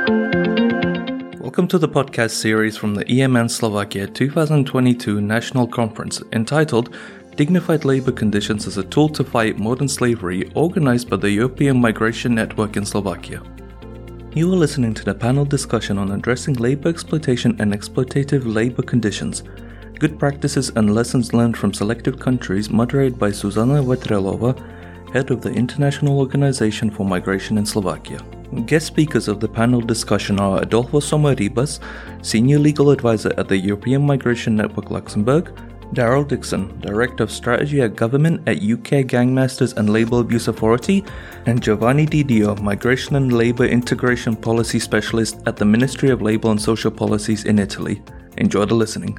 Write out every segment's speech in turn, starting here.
Welcome to the podcast series from the EMN Slovakia 2022 National Conference entitled Dignified Labor Conditions as a Tool to Fight Modern Slavery, organized by the European Migration Network in Slovakia. You are listening to the panel discussion on addressing labor exploitation and exploitative labor conditions, good practices and lessons learned from selected countries, moderated by Zuzana Vetrelova, head of the International Organization for Migration in Slovakia. Guest speakers of the panel discussion are Adolfo Someribas, Senior Legal Advisor at the European Migration Network Luxembourg, Daryl Dixon, Director of Strategy at Government at UK Gangmasters and Labor Abuse Authority, and Giovanni Didio, Migration and Labor Integration Policy Specialist at the Ministry of Labor and Social Policies in Italy. Enjoy the listening.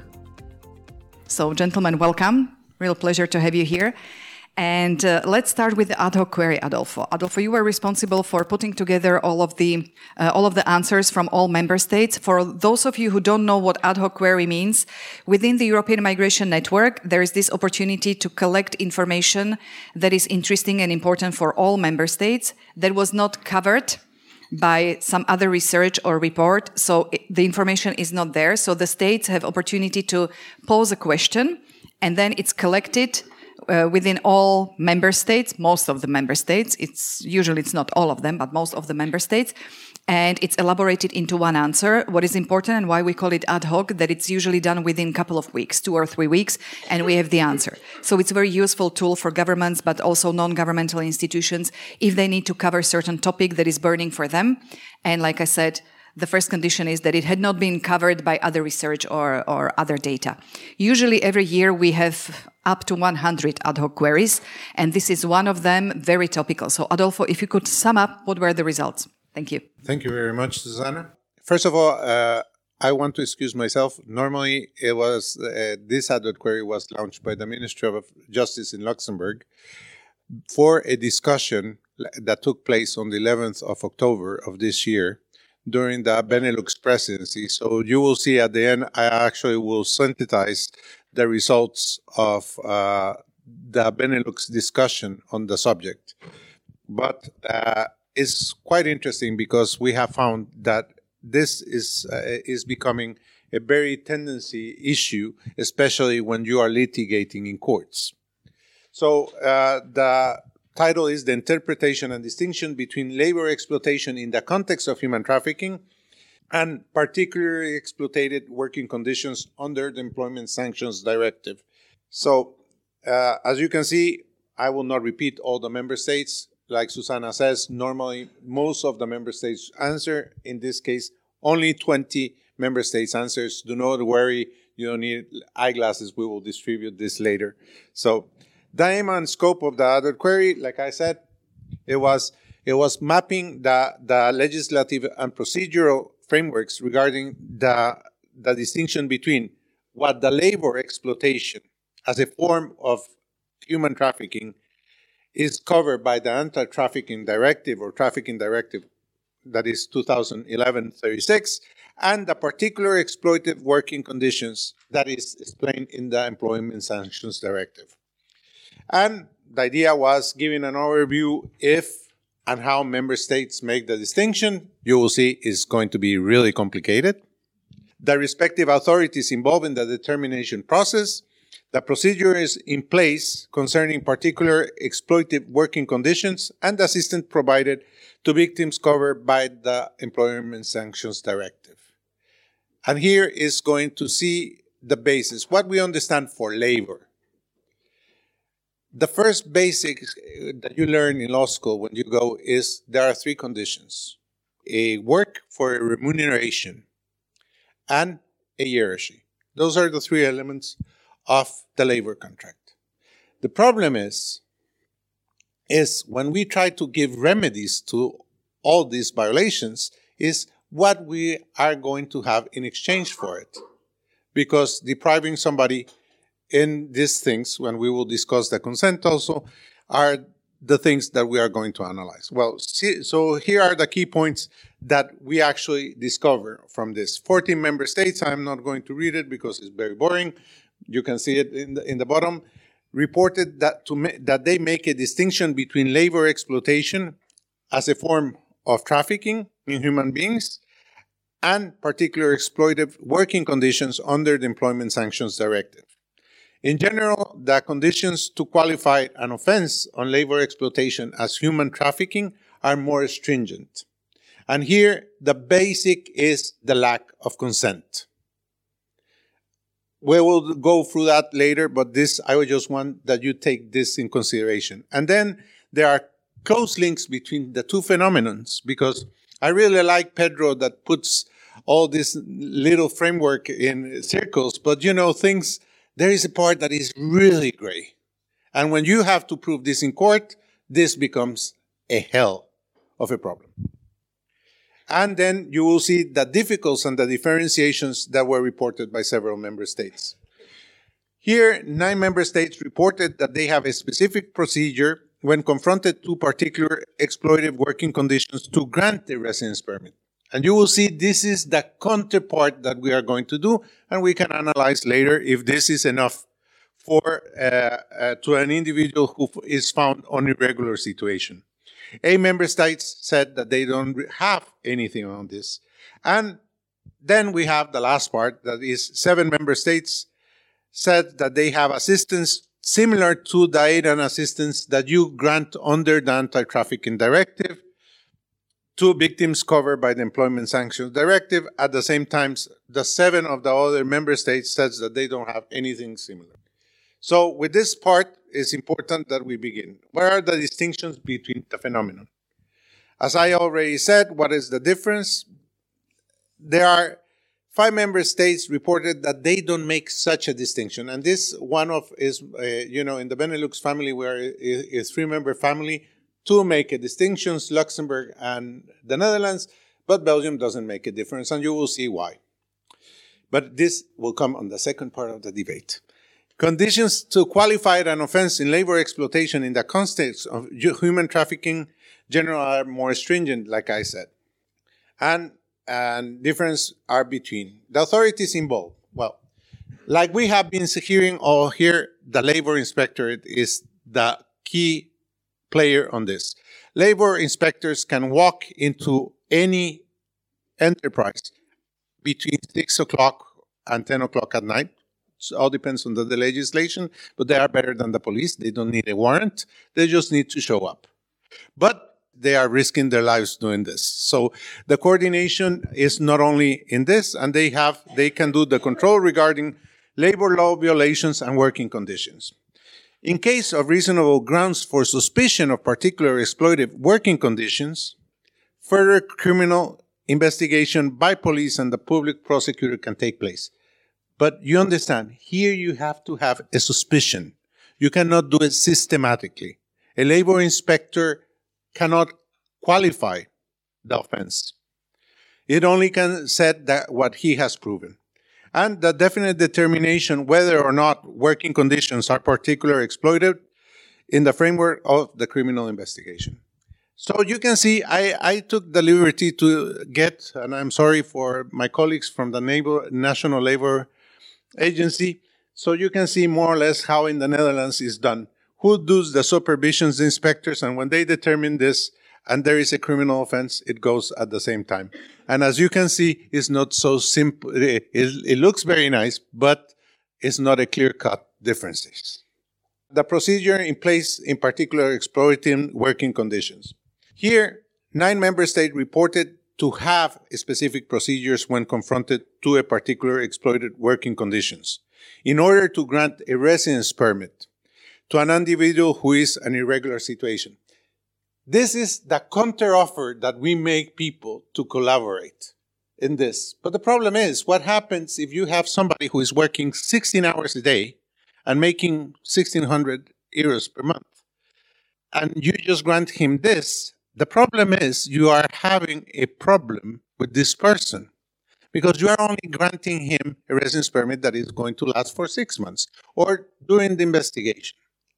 So, gentlemen, welcome. Real pleasure to have you here. And let's start with the ad hoc query, Adolfo. Adolfo, you were responsible for putting together all of the answers from all member states. For those of you who don't know what ad hoc query means, within the European Migration Network, there is this opportunity to collect information that is interesting and important for all member states that was not covered by some other research or report. So the information is not there. So the states have opportunity to pose a question, and then it's collected within all member states, most of the member states. It's not all of them, but most of the member states. And it's elaborated into one answer. What is important and why we call it ad hoc, that it's usually done within a couple of weeks, 2 or 3 weeks, and we have the answer. So it's a very useful tool for governments, but also non-governmental institutions if they need to cover a certain topic that is burning for them. And like I said, the first condition is that it had not been covered by other research or other data. Usually every year we have up to 100 ad hoc queries, and this is one of them, very topical. So Adolfo, if you could sum up, what were the results? Thank you. Thank you very much, Susanna. First of all, I want to excuse myself. Normally, it was this ad hoc query was launched by the Ministry of Justice in Luxembourg for a discussion that took place on the 11th of October of this year, during the Benelux presidency. So you will see at the end, I actually will synthesize the results of the Benelux discussion on the subject. But it's quite interesting because we have found that this is becoming a very tendency issue, especially when you are litigating in courts. So the title is The Interpretation and Distinction Between Labor Exploitation in the Context of Human Trafficking and Particularly Exploited Working Conditions under the Employment Sanctions Directive. So, as you can see, I will not repeat all the member states. Like Susanna says, normally most of the member states answer. In this case, only 20 member states answers. Do not worry, you don't need eyeglasses. We will distribute this later. So, the aim and scope of the ad hoc query, like I said, it was mapping the legislative and procedural frameworks regarding the distinction between what the labor exploitation as a form of human trafficking is covered by the Anti-Trafficking Directive or Trafficking Directive, that is 2011-36, and the particular exploitative working conditions that is explained in the Employment Sanctions Directive. And the idea was giving an overview if and how member states make the distinction. You will see it's going to be really complicated. The respective authorities involved in the determination process, the procedures in place concerning particular exploitive working conditions, and the assistance provided to victims covered by the Employment Sanctions Directive. And here is going to see the basis, what we understand for labor. The first basics that you learn in law school when you go is there are 3 conditions: a work for a remuneration and a hierarchy. Those are the 3 elements of the labor contract. The problem is when we try to give remedies to all these violations is what we are going to have in exchange for it. Because depriving somebody in these things, when we will discuss the consent also, are the things that we are going to analyze. Well, so here are the key points that we actually discover from this. 14 member states, I'm not going to read it because it's very boring. You can see it in the bottom. Reported that they make a distinction between labor exploitation as a form of trafficking in human beings and particular exploitative working conditions under the Employment Sanctions Directive. In general, the conditions to qualify an offense on labor exploitation as human trafficking are more stringent. And here, the basic is the lack of consent. We will go through that later, but I would just want that you take this in consideration. And then there are close links between the two phenomenons, because I really like Pedro that puts all this little framework in circles, but there is a part that is really gray. And when you have to prove this in court, this becomes a hell of a problem. And then you will see the difficulties and the differentiations that were reported by several member states. Here, 9 member states reported that they have a specific procedure when confronted to particular exploitative working conditions to grant a residence permit. And you will see this is the counterpart that we are going to do, and we can analyze later if this is enough for to an individual who is found on irregular situation. 8 member states said that they don't have anything on this. And then we have the last part, that is 7 member states said that they have assistance similar to the aid and assistance that you grant under the Anti-Trafficking Directive to victims covered by the Employment Sanctions Directive. At the same time, the 7 of the other member states says that they don't have anything similar. So with this part, it's important that we begin. What are the distinctions between the phenomenon? As I already said, what is the difference? There are 5 member states reported that they don't make such a distinction. And this is, in the Benelux family, where it's 3-member family, 2 make a distinction, Luxembourg and the Netherlands, but Belgium doesn't make a difference, and you will see why. But this will come on the second part of the debate. Conditions to qualify an offense in labor exploitation in the context of human trafficking generally are more stringent, like I said. And difference are between the authorities involved. Well, like we have been hearing all here, the labor inspector is the key player on this. Labor inspectors can walk into any enterprise between 6 o'clock and 10 o'clock at night. It all depends on the legislation, but they are better than the police. They don't need a warrant. They just need to show up. But they are risking their lives doing this. So the coordination is not only in this, and they can do the control regarding labor law violations and working conditions. In case of reasonable grounds for suspicion of particular exploitative working conditions, further criminal investigation by police and the public prosecutor can take place. But you understand, here you have to have a suspicion. You cannot do it systematically. A labor inspector cannot qualify the offense. It only can set that what he has proven. And the definite determination whether or not working conditions are particularly exploited in the framework of the criminal investigation. So you can see, I took the liberty to get, and I'm sorry for my colleagues from the National Labor Agency, so you can see more or less how in the Netherlands is done. Who does the supervisions, the inspectors, and when they determine this, and there is a criminal offense, it goes at the same time. And as you can see, it's not so simple. It looks very nice, but it's not a clear-cut differences. The procedure in place, in particular, exploiting working conditions. Here, 9 member states reported to have specific procedures when confronted to a particular exploited working conditions in order to grant a residence permit to an individual who is in an irregular situation. This is the counteroffer that we make people to collaborate in this. But the problem is, what happens if you have somebody who is working 16 hours a day and making 1,600 euros per month, and you just grant him this? The problem is you are having a problem with this person because you are only granting him a residence permit that is going to last for 6 months or during the investigation.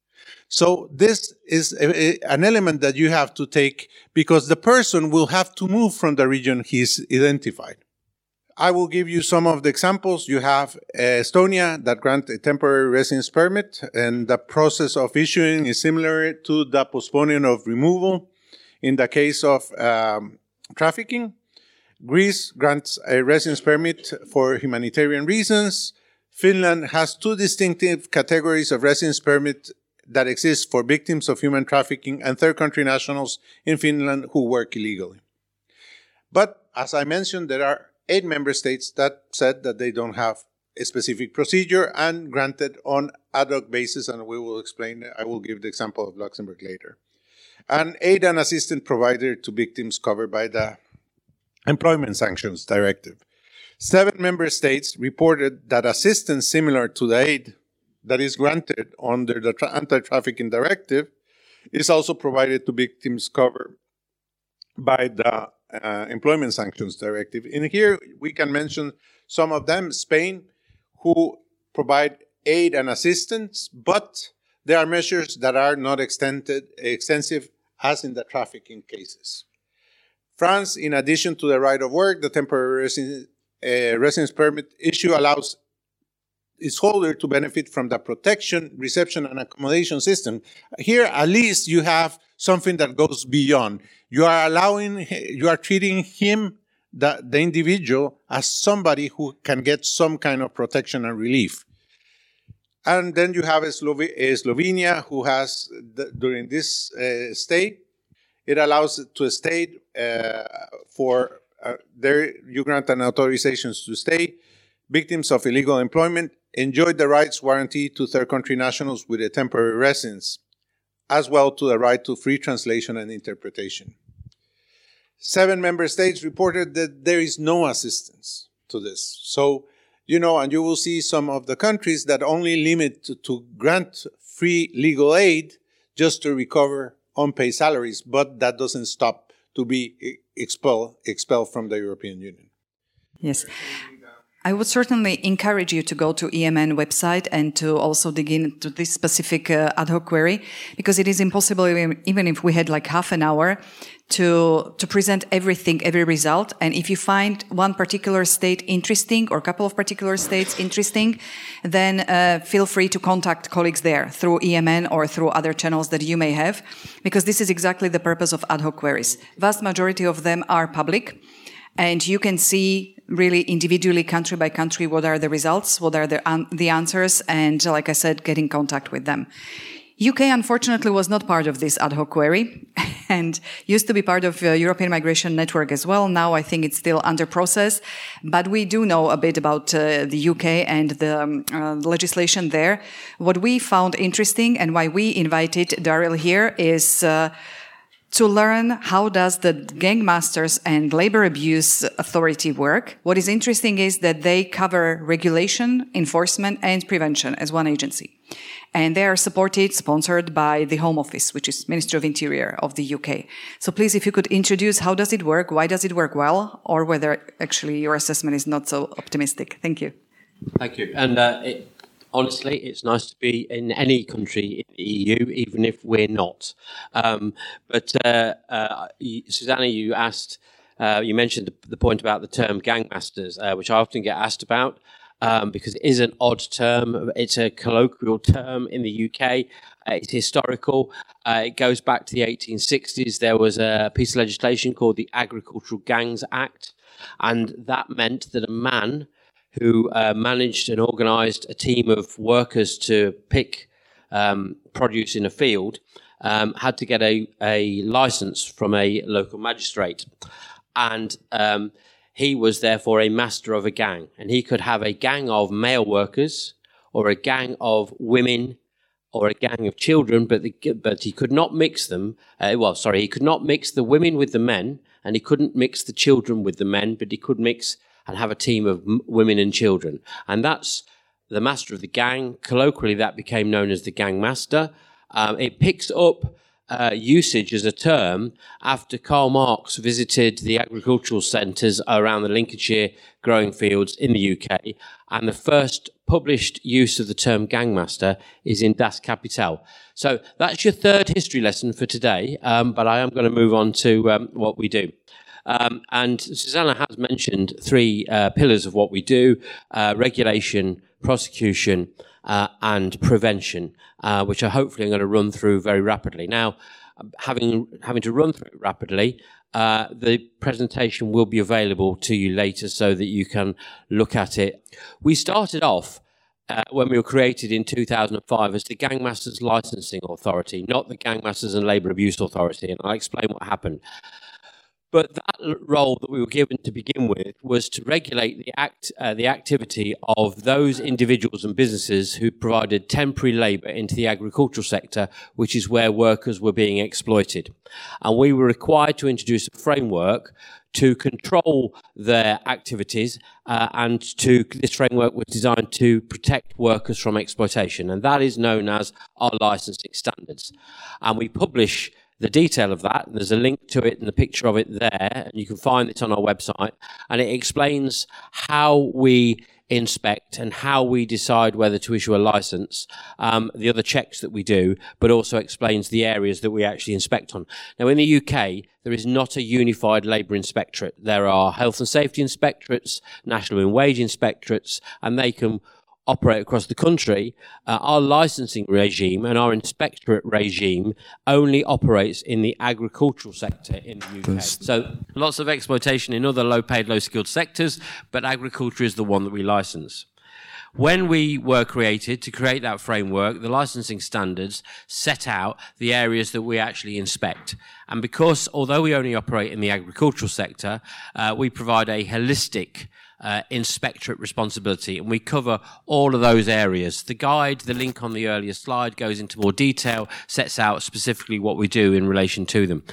So this is an element that you have to take because the person will have to move from the region he's identified. I will give you some of the examples. You have Estonia that grants a temporary residence permit, and the process of issuing is similar to the postponing of removal in the case of trafficking. Greece grants a residence permit for humanitarian reasons. Finland has two distinctive categories of residence permit that exist for victims of human trafficking and third country nationals in Finland who work illegally. But as I mentioned, there are 8 member states that said that they don't have a specific procedure and granted on ad hoc basis, and we will explain, I will give the example of Luxembourg later. And aid and assistance provided to victims covered by the Employment Sanctions Directive. 7 member states reported that assistance similar to the aid that is granted under the Anti-Trafficking Directive is also provided to victims covered by the Employment Sanctions Directive. In here, we can mention some of them. Spain, who provide aid and assistance, but there are measures that are not extensive as in the trafficking cases. France, in addition to the right of work, the temporary residence permit issue allows its holder to benefit from the protection, reception, and accommodation system. Here, at least, you have something that goes beyond. You are treating him, the individual, as somebody who can get some kind of protection and relief. And then you have Slovenia, who has, during this stay, it allows to a state you grant an authorization to stay. Victims of illegal employment enjoy the rights guaranteed to third country nationals with a temporary residence, as well to the right to free translation and interpretation. 7 member states reported that there is no assistance to this. So, and you will see some of the countries that only limit to grant free legal aid just to recover unpaid salaries, but that doesn't stop to be expelled from the European Union. Yes. I would certainly encourage you to go to EMN website and to also dig into this specific ad hoc query, because it is impossible, even if we had like half an hour, to present everything, every result. And if you find one particular state interesting or a couple of particular states interesting, then feel free to contact colleagues there through EMN or through other channels that you may have, because this is exactly the purpose of ad hoc queries. Vast majority of them are public, and you can see really individually, country by country, what are the results, what are the answers, and like I said, get in contact with them. UK, unfortunately, was not part of this ad hoc query and used to be part of European Migration Network as well. Now I think it's still under process, but we do know a bit about the UK and the legislation there. What we found interesting and why we invited Daryl here is to learn how does the Gangmasters and Labor Abuse Authority work. What is interesting is that they cover regulation, enforcement, and prevention as one agency. And they are sponsored by the Home Office, which is Ministry of Interior of the UK. So please, if you could introduce how does it work, why does it work well, or whether actually your assessment is not so optimistic. Thank you. Thank you. And honestly, it's nice to be in any country in the EU, even if we're not. Susanna, you asked, you mentioned the point about the term gangmasters, which I often get asked about. Because it is an odd term. It's a colloquial term in the UK. It's historical. It goes back to the 1860s. There was a piece of legislation called the Agricultural Gangs Act, and that meant that a man who managed and organised a team of workers to pick produce in a field had to get a licence from a local magistrate. And he was therefore a master of a gang, and he could have a gang of male workers or a gang of women or a gang of children, but he could not mix them. He could not mix the women with the men, and he couldn't mix the children with the men, but he could mix and have a team of women and children. And that's the master of the gang. Colloquially, that became known as the gang master. It picks up usage as a term after Karl Marx visited the agricultural centres around the Lincolnshire growing fields in the UK, and the first published use of the term gangmaster is in Das Kapital. So that's your third history lesson for today, but I am going to move on to what we do. And Susanna has mentioned 3 pillars of what we do: regulation, prosecution, and prevention, which I hopefully I'm going to run through very rapidly. Now, having to run through it rapidly, the presentation will be available to you later so that you can look at it. We started off when we were created in 2005 as the Gangmasters Licensing Authority, not the Gangmasters and Labour Abuse Authority, and I'll explain what happened. But that role that we were given to begin with was to regulate the activity of those individuals and businesses who provided temporary labour into the agricultural sector, which is where workers were being exploited. And we were required to introduce a framework to control their activities, and this framework was designed to protect workers from exploitation, and that is known as our licensing standards. And we publish the detail of that, and there's a link to it and the picture of it there, and you can find it on our website, and it explains how we inspect and how we decide whether to issue a license, the other checks that we do, but also explains the areas that we actually inspect on. Now, in the UK, there is not a unified labour inspectorate. There are health and safety inspectorates, national living wage inspectorates, and they can operate across the country. Our licensing regime and our inspectorate regime only operates in the agricultural sector in the UK. So lots of exploitation in other low-paid, low-skilled sectors, but agriculture is the one that we license. When we were created to create that framework, the licensing standards set out the areas that we actually inspect. And because, although we only operate in the agricultural sector, we provide a holistic inspectorate responsibility, and we cover all of those areas. The guide, the link on the earlier slide, goes into more detail, sets out specifically what we do in relation to them.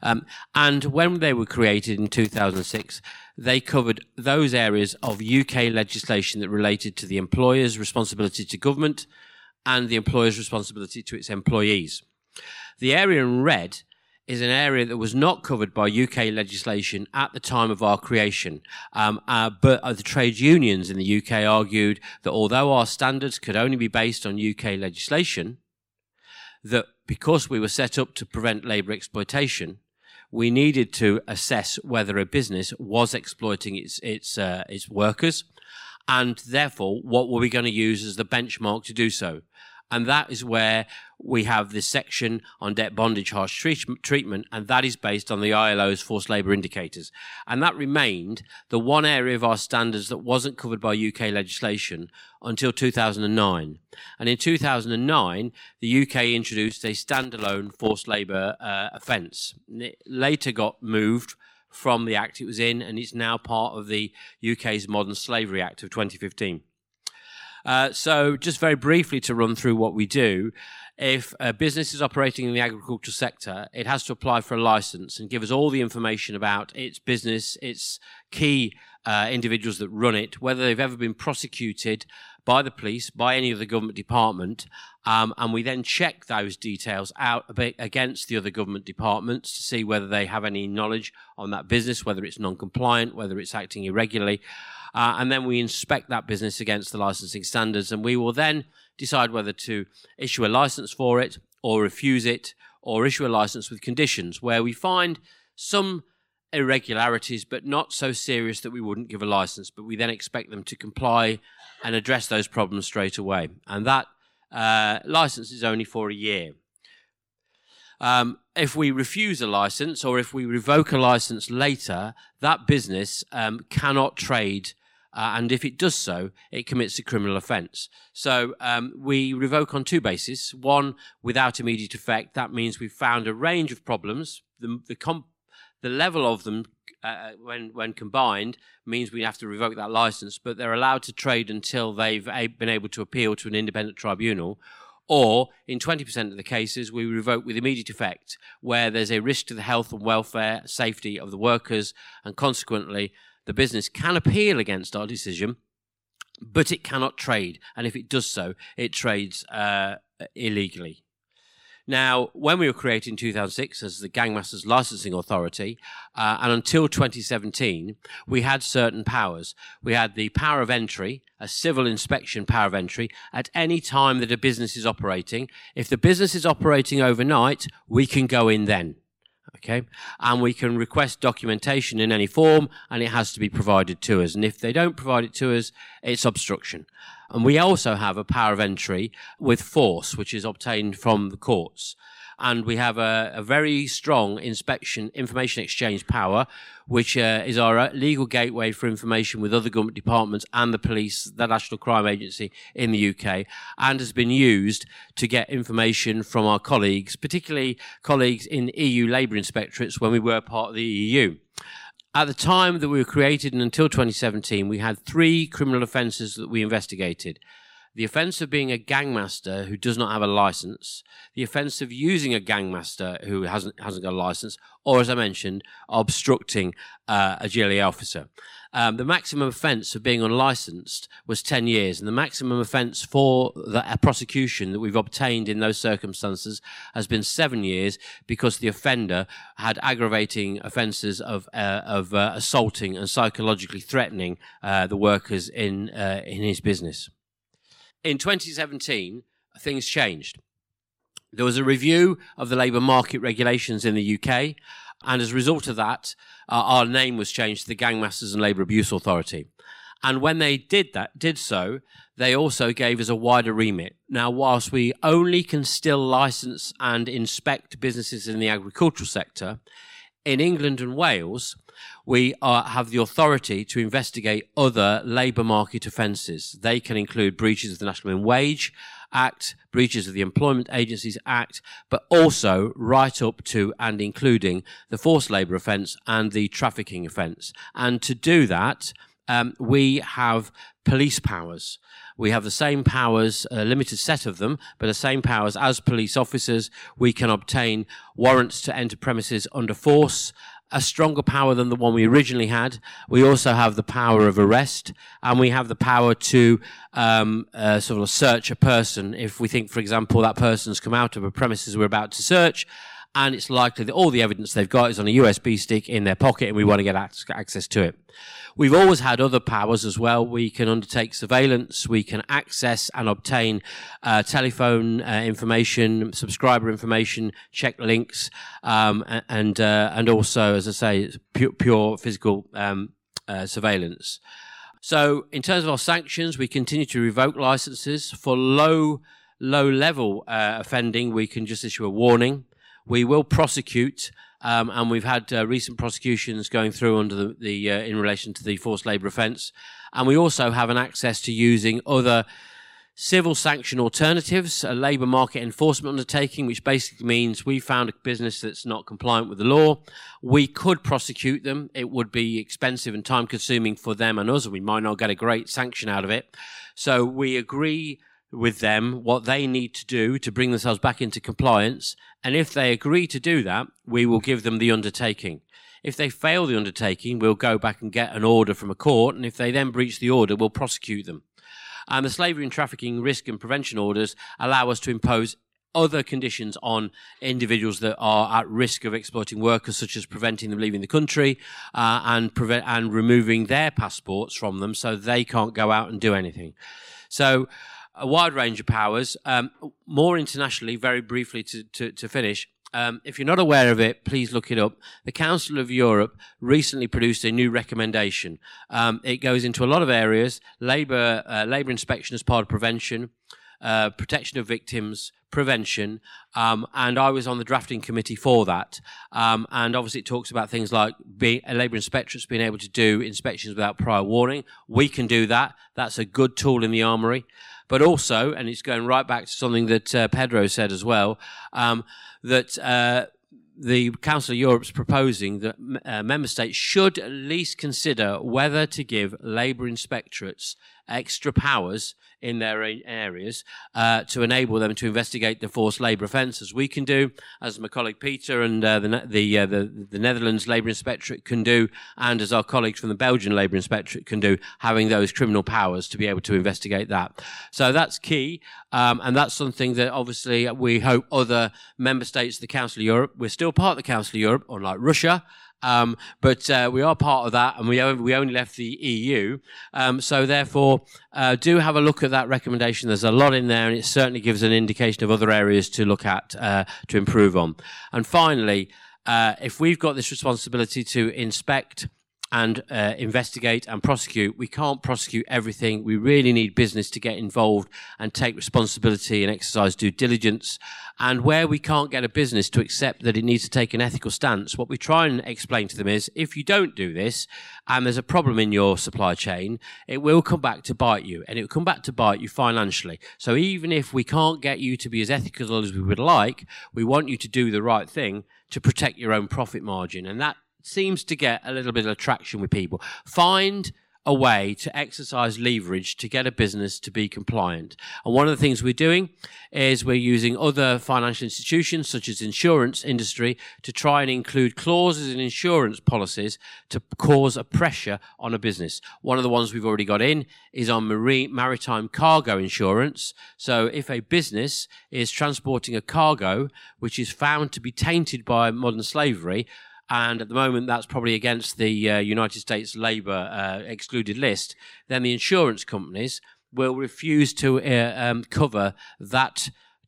And when they were created in 2006, they covered those areas of UK legislation that related to the employer's responsibility to government and the employer's responsibility to its employees. The area in red is an area that was not covered by UK legislation at the time of our creation. But the trade unions in the UK argued that although our standards could only be based on UK legislation, that because we were set up to prevent labour exploitation, we needed to assess whether a business was exploiting its workers, and therefore what were we going to use as the benchmark to do so. And that is where we have this section on debt bondage harsh treatment, and that is based on the ILO's forced labour indicators. And that remained the one area of our standards that wasn't covered by UK legislation until 2009. And in 2009, the UK introduced a standalone forced labour offence. It later got moved from the Act it was in, and it's now part of the UK's Modern Slavery Act of 2015. So just very briefly to run through what we do, if a business is operating in the agricultural sector, it has to apply for a license and give us all the information about its business, its key individuals that run it, whether they've ever been prosecuted by the police, by any other government department, and we then check those details out a bit against the other government departments to see whether they have any knowledge on that business, whether it's non-compliant, whether it's acting irregularly. And then we inspect that business against the licensing standards, and we will then decide whether to issue a license for it or refuse it, or issue a license with conditions where we find some irregularities but not so serious that we wouldn't give a license, but we then expect them to comply and address those problems straight away. And that license is only for a year. If we refuse a license or if we revoke a license later, that business cannot trade, and if it does so, it commits a criminal offence. So we revoke on two bases. One, without immediate effect. That means we've found a range of problems. The level of them, when combined, means we have to revoke that licence, but they're allowed to trade until they've been able to appeal to an independent tribunal. Or, in 20% of the cases, we revoke with immediate effect, where there's a risk to the health and welfare, safety of the workers, and consequently, the business can appeal against our decision, but it cannot trade. And if it does so, it trades illegally. Now, when we were created in 2006 as the Gangmasters Licensing Authority, and until 2017, we had certain powers. We had the power of entry, a civil inspection power of entry, at any time that a business is operating. If the business is operating overnight, we can go in then. Okay, and we can request documentation in any form, and it has to be provided to us. And if they don't provide it to us, it's obstruction. And we also have a power of entry with force, which is obtained from the courts. And we have a very strong information exchange power, which is our legal gateway for information with other government departments and the police, the National Crime Agency in the UK, and has been used to get information from our colleagues, particularly colleagues in EU labour inspectorates when we were part of the EU. At the time that we were created and until 2017, we had 3 criminal offences that we investigated. The offence of being a gangmaster who does not have a licence, the offence of using a gangmaster who hasn't got a licence, or, as I mentioned, obstructing a GLE officer. The maximum offence of being unlicensed was 10 years, and the maximum offence for a prosecution that we've obtained in those circumstances has been 7 years, because the offender had aggravating offences of assaulting and psychologically threatening the workers in his business. In 2017, things changed. There was a review of the labour market regulations in the UK, and as a result of that, our name was changed to the Gangmasters and Labour Abuse Authority. And when they did so, they also gave us a wider remit. Now, whilst we only can still licence and inspect businesses in the agricultural sector, in England and Wales, we have the authority to investigate other labour market offences. They can include breaches of the National Minimum Wage Act, breaches of the Employment Agencies Act, but also right up to and including the forced labour offence and the trafficking offence. And to do that, we have police powers. We have the same powers, a limited set of them, but the same powers as police officers. We can obtain warrants to enter premises under force, a stronger power than the one we originally had. We also have the power of arrest, and we have the power to sort of search a person if we think, for example, that person's come out of a premises we're about to search, and it's likely that all the evidence they've got is on a USB stick in their pocket and we want to get access to it. We've always had other powers as well. We can undertake surveillance, we can access and obtain telephone information, subscriber information, check links, and also, as I say, pure physical surveillance. So in terms of our sanctions, we continue to revoke licenses. For low-level offending, we can just issue a warning. We will prosecute, and we've had recent prosecutions going through under the in relation to the forced labour offence. And we also have an access to using other civil sanction alternatives, a labour market enforcement undertaking, which basically means we found a business that's not compliant with the law. We could prosecute them. It would be expensive and time-consuming for them and us, and we might not get a great sanction out of it. So we agree with them what they need to do to bring themselves back into compliance, and if they agree to do that, we will give them the undertaking. If they fail the undertaking, we'll go back and get an order from a court, and if they then breach the order, we'll prosecute them. And the slavery and trafficking risk and prevention orders allow us to impose other conditions on individuals that are at risk of exploiting workers, such as preventing them leaving the country and removing their passports from them so they can't go out and do anything. So a wide range of powers. More internationally, very briefly to finish, if you're not aware of it, please look it up. The Council of Europe recently produced a new recommendation. It goes into a lot of areas: labour inspection as part of prevention, protection of victims, prevention, and I was on the drafting committee for that. And obviously it talks about things like labour inspectorates being able to do inspections without prior warning. We can do that. That's a good tool in the armoury. But also, and it's going right back to something that Pedro said as well, that the Council of Europe is proposing that member states should at least consider whether to give labour inspectorates extra powers in their areas to enable them to investigate the forced labour offences. We can do, as my colleague Peter and the Netherlands Labour Inspectorate can do, and as our colleagues from the Belgian Labour Inspectorate can do, having those criminal powers to be able to investigate that. So that's key, and that's something that obviously we hope other member states of the Council of Europe, we're still part of the Council of Europe, unlike Russia, but we are part of that, and we only left the EU. So therefore, do have a look at that recommendation. There's a lot in there, and it certainly gives an indication of other areas to look at to improve on. And finally, if we've got this responsibility to inspect and investigate and prosecute. We can't prosecute everything. We really need business to get involved and take responsibility and exercise due diligence. And where we can't get a business to accept that it needs to take an ethical stance, what we try and explain to them is, if you don't do this and there's a problem in your supply chain, it will come back to bite you, and it will come back to bite you financially. So even if we can't get you to be as ethical as we would like, we want you to do the right thing to protect your own profit margin. And that seems to get a little bit of traction with people. Find a way to exercise leverage to get a business to be compliant. And one of the things we're doing is we're using other financial institutions, such as insurance industry, to try and include clauses in insurance policies to cause a pressure on a business. One of the ones we've already got in is on maritime cargo insurance. So if a business is transporting a cargo which is found to be tainted by modern slavery, and at the moment that's probably against the United States Labour excluded list, then the insurance companies will refuse to cover that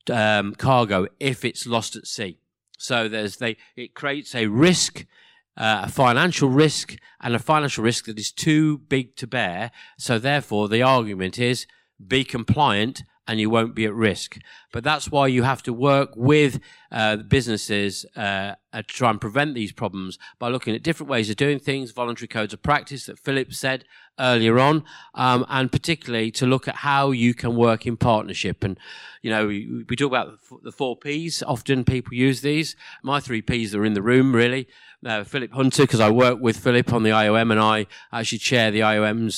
cargo if it's lost at sea. So it creates a risk, a financial risk, and a financial risk that is too big to bear. So therefore, the argument is be compliant and you won't be at risk. But that's why you have to work with businesses to try and prevent these problems by looking at different ways of doing things, voluntary codes of practice that Philip said earlier on, and particularly to look at how you can work in partnership. And, you know, we talk about the 4 Ps. Often people use these. My 3 Ps are in the room, really. Philip Hunter, because I work with Philip on the IOM, and I actually chair the IOM's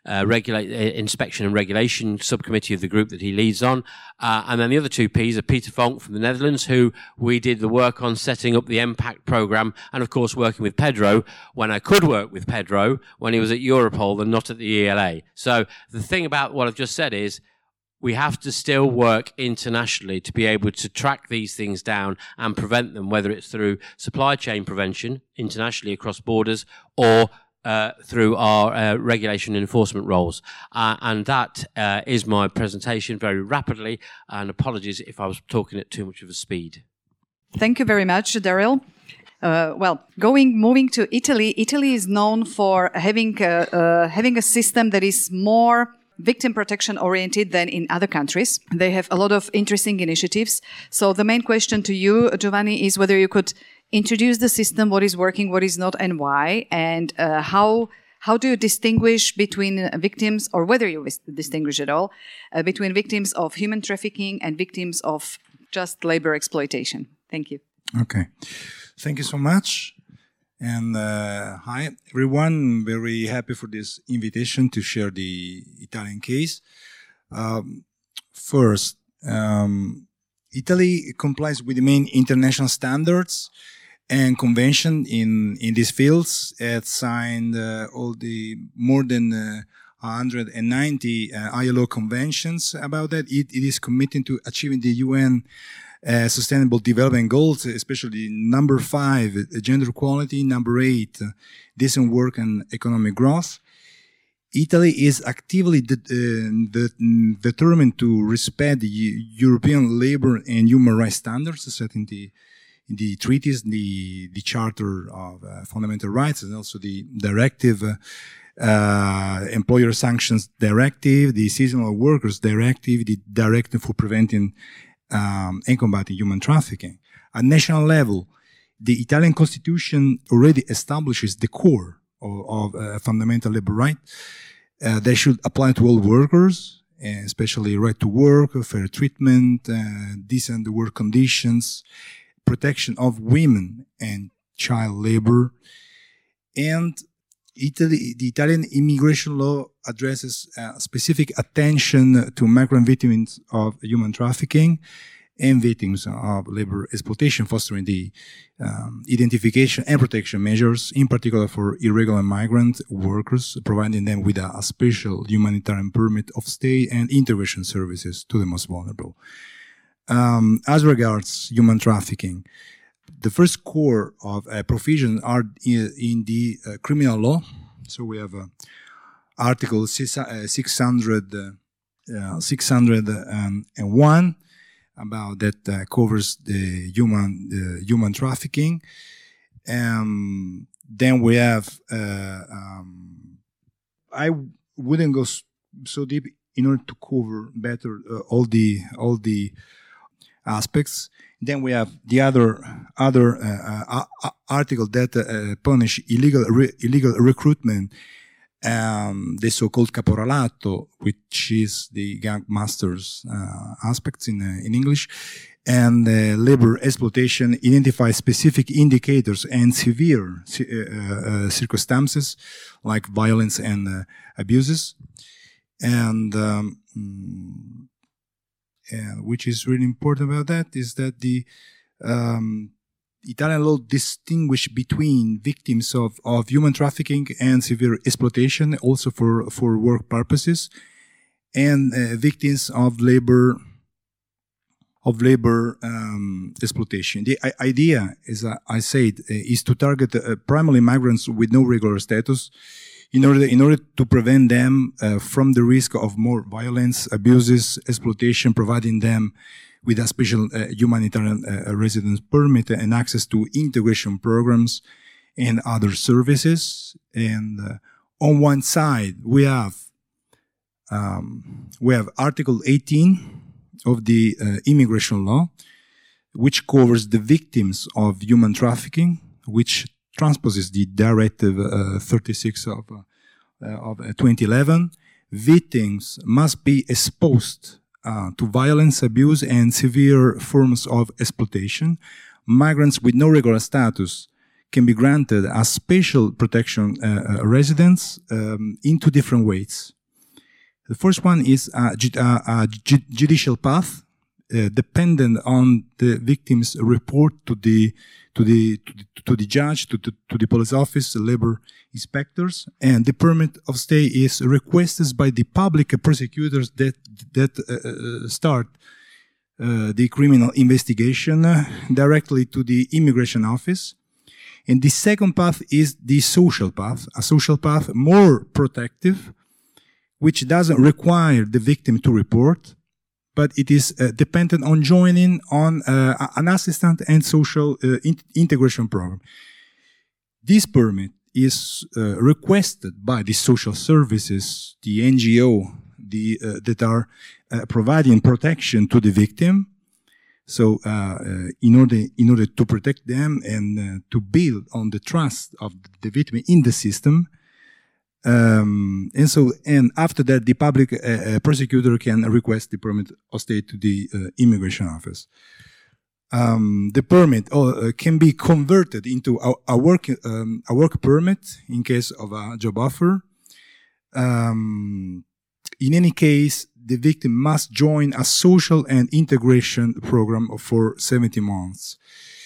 inspection and regulation subcommittee of the group that he leads on. And then the other 2 Ps are Peter Fonk from the Netherlands, who we did the work on setting up the MPACT program, and of course working with Pedro when I could work with Pedro when he was at Europol and not at the ELA. So the thing about what I've just said is, we have to still work internationally to be able to track these things down and prevent them, whether it's through supply chain prevention internationally across borders or through our regulation and enforcement roles. And that is my presentation very rapidly, and apologies if I was talking at too much of a speed. Thank you very much, Daryl. Moving to Italy. Italy is known for having a system that is more victim protection oriented than in other countries. They have a lot of interesting initiatives. So the main question to you, Giovanni, is whether you could introduce the system, what is working, what is not, and why, and how do you distinguish between victims, or whether you distinguish at all, between victims of human trafficking and victims of just labor exploitation? Thank you. Okay. Thank you so much. And hi, everyone. Very happy for this invitation to share the Italian case. First, Italy complies with the main international standards and convention in these fields. It signed all the more than 190 ILO conventions about that. It is committed to achieving the UN Sustainable Development Goals, especially number 5, gender equality, number 8, decent work and economic growth. Italy is actively determined to respect the European labor and human rights standards set in the treaties, the Charter of Fundamental Rights, and also the directive, Employer Sanctions Directive, the Seasonal Workers Directive, the Directive for Preventing and Combating Human Trafficking. At national level, the Italian Constitution already establishes the core of fundamental labor right. They should apply to all workers, especially right to work, fair treatment, decent work conditions, protection of women and child labor. And the Italian immigration law addresses specific attention to migrant victims of human trafficking and victims of labor exploitation, fostering the identification and protection measures, in particular for irregular migrant workers, providing them with a special humanitarian permit of stay and intervention services to the most vulnerable. As regards human trafficking, the first core of provisions are in the criminal law. So we have Article 601 about that covers the human trafficking. Then we have, I wouldn't go so deep in order to cover better all the aspects. Then we have the other article that punish illegal recruitment, the so-called caporalato, which is the gang masters aspects in English, and labor exploitation identify specific indicators and severe circumstances like violence and abuses, and which is really important about that is that the Italian law distinguish between victims of human trafficking and severe exploitation, also for work purposes, and victims of labor exploitation. The idea, as I said, is to target primarily migrants with no regular status, in order to prevent them from the risk of more violence, abuses, exploitation, providing them with a special humanitarian residence permit and access to integration programs and other services. And on one side, we have Article 18 of the immigration law, which covers the victims of human trafficking, which transposes the Directive 36 of 2011. Victims must be exposed to violence, abuse, and severe forms of exploitation. Migrants with no regular status can be granted a special protection residence in two different ways. The first one is a judicial path, dependent on the victim's report to the judge, to the police office, the labor inspectors, and the permit of stay is requested by the public prosecutors that start the criminal investigation directly to the immigration office. And the second path is the social path, a social path more protective, which doesn't require the victim to report, but it is dependent on joining on an assistant and social integration program. This permit is requested by the social services, the NGO, that are providing protection to the victim. So, in order to protect them and to build on the trust of the victim in the system. And after that, the public prosecutor can request the permit of stay to the immigration office. The permit can be converted into a work permit in case of a job offer. In any case, the victim must join a social and integration program for 70 months.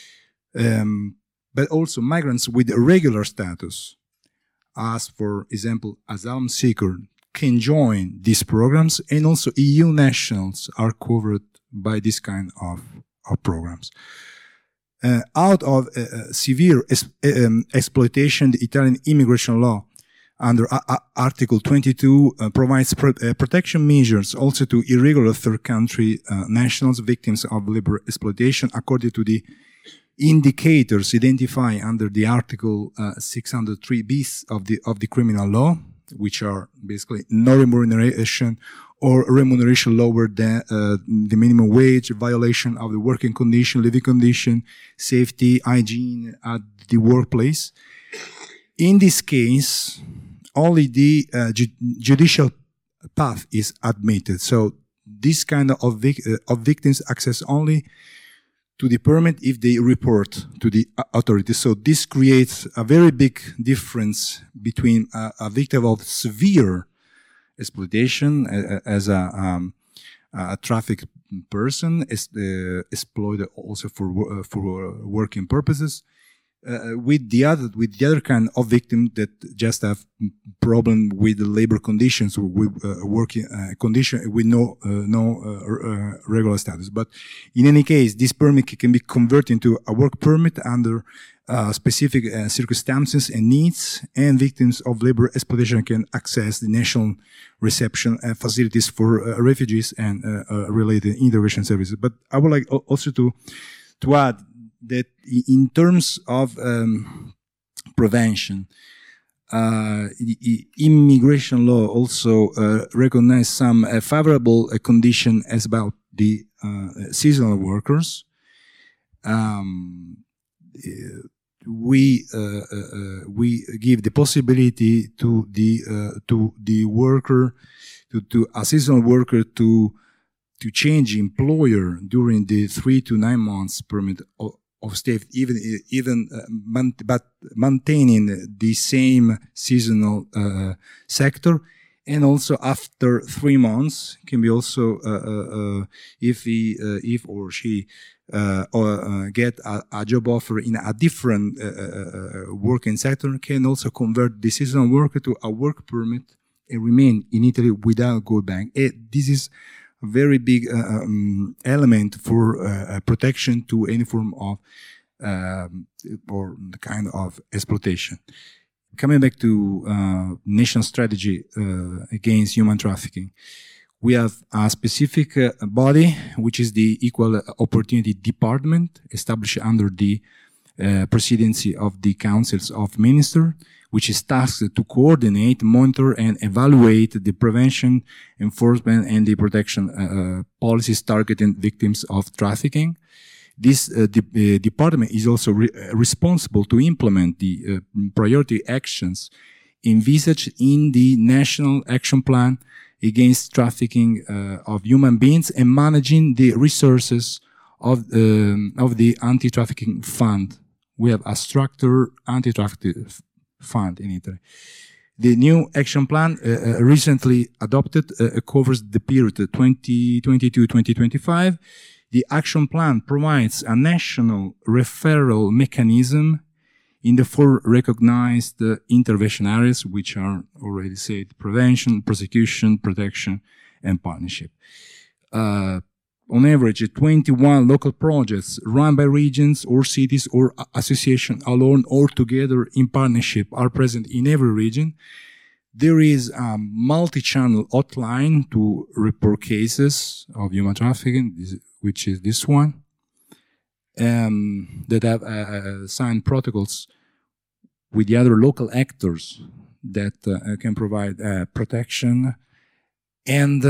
But also migrants with regular status, as for example, asylum seeker, can join these programs, and also EU nationals are covered by this kind of programs. Out of severe exploitation, the Italian immigration law under Article 22 provides protection measures also to irregular third country nationals, victims of labor exploitation, according to the indicators identified under the Article 603 bis of the criminal law, which are basically no remuneration or remuneration lower than the minimum wage, violation of the working condition, living condition, safety, hygiene at the workplace. In this case, only the judicial path is admitted. So this kind of victims access only to the permit if they report to the authorities. So this creates a very big difference between a victim of severe exploitation as a traffic person is exploited also for working purposes, with the other kind of victim that just have problem with the labor conditions, with working condition with no regular status. But in any case, this permit can be converted into a work permit under specific circumstances and needs, and victims of labor exploitation can access the national reception facilities for refugees and related integration services. But I would like also to add that in terms of prevention. Immigration law also recognizes some favorable condition as about the seasonal workers. We give the possibility to the worker, to a seasonal worker to change employer during the 3 to 9 months permit of stay, but maintaining the same seasonal sector, and also after 3 months can be also if he or she get a job offer in a different working sector, can also convert the seasonal worker to a work permit and remain in Italy without going back. This is a very big element for protection to any form of or the kind of exploitation. Coming back to national strategy against human trafficking, we have a specific body, which is the Equal Opportunity Department, established under the presidency of the Councils of Ministers, which is tasked to coordinate, monitor, and evaluate the prevention, enforcement, and the protection policies targeting victims of trafficking. This department is also responsible to implement the priority actions envisaged in the National Action Plan against trafficking of human beings and managing the resources of the anti-trafficking fund. We have a structured anti-trafficking fund in Italy. The new action plan recently adopted covers the period 2022-2025. The action plan provides a national referral mechanism in the 4 recognized intervention areas, which are already said: prevention, prosecution, protection, and partnership. On average, 21 local projects run by regions or cities or associations alone or together in partnership are present in every region. There is a multi-channel hotline to report cases of human trafficking, which is this one, that have signed protocols with the other local actors that can provide protection. And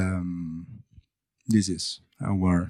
this is our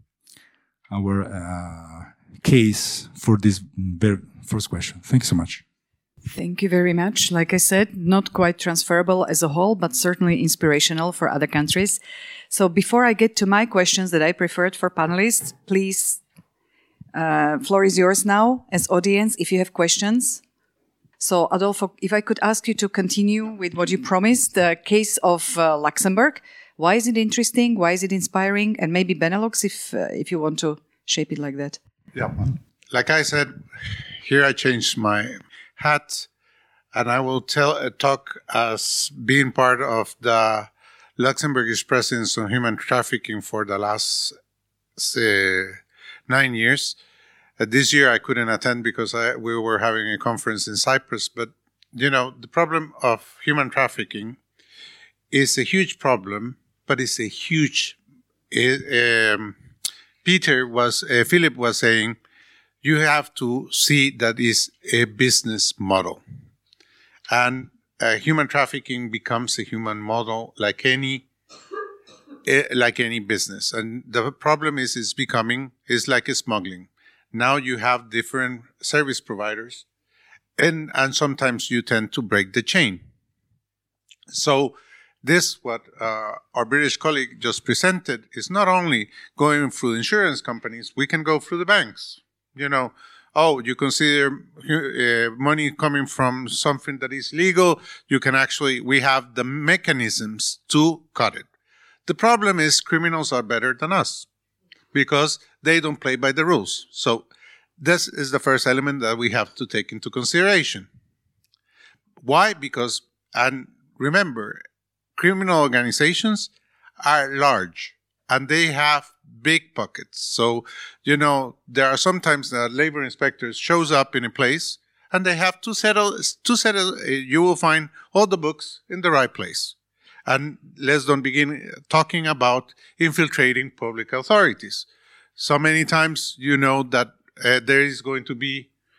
case for this very first question. Thank you so much. Thank you very much. Like I said, not quite transferable as a whole, but certainly inspirational for other countries. So before I get to my questions that I prepared for panelists, please, floor is yours now as audience if you have questions. So Adolfo, if I could ask you to continue with what you promised, the case of Luxembourg. Why is it interesting? Why is it inspiring? And maybe Benelux, if you want to shape it like that. Yeah. Like I said, here I changed my hat, and I will talk as being part of the Luxembourgish presence on human trafficking for the last 9 years. This year I couldn't attend because we were having a conference in Cyprus. But, you know, the problem of human trafficking is a huge problem, but it's a huge... Philip was saying, you have to see that is a business model. And human trafficking becomes a human model like any business. And the problem is it's like a smuggling. Now you have different service providers, and sometimes you tend to break the chain. So what our British colleague just presented is not only going through insurance companies, we can go through the banks. You know, you consider money coming from something that is legal, we have the mechanisms to cut it. The problem is criminals are better than us because they don't play by the rules. So this is the first element that we have to take into consideration. Why? Because, and remember, criminal organizations are large and they have big pockets. So, you know, there are sometimes that labor inspectors shows up in a place and they have to settle, you will find all the books in the right place. And let's don't begin talking about infiltrating public authorities. So many times, you know, that there is going to be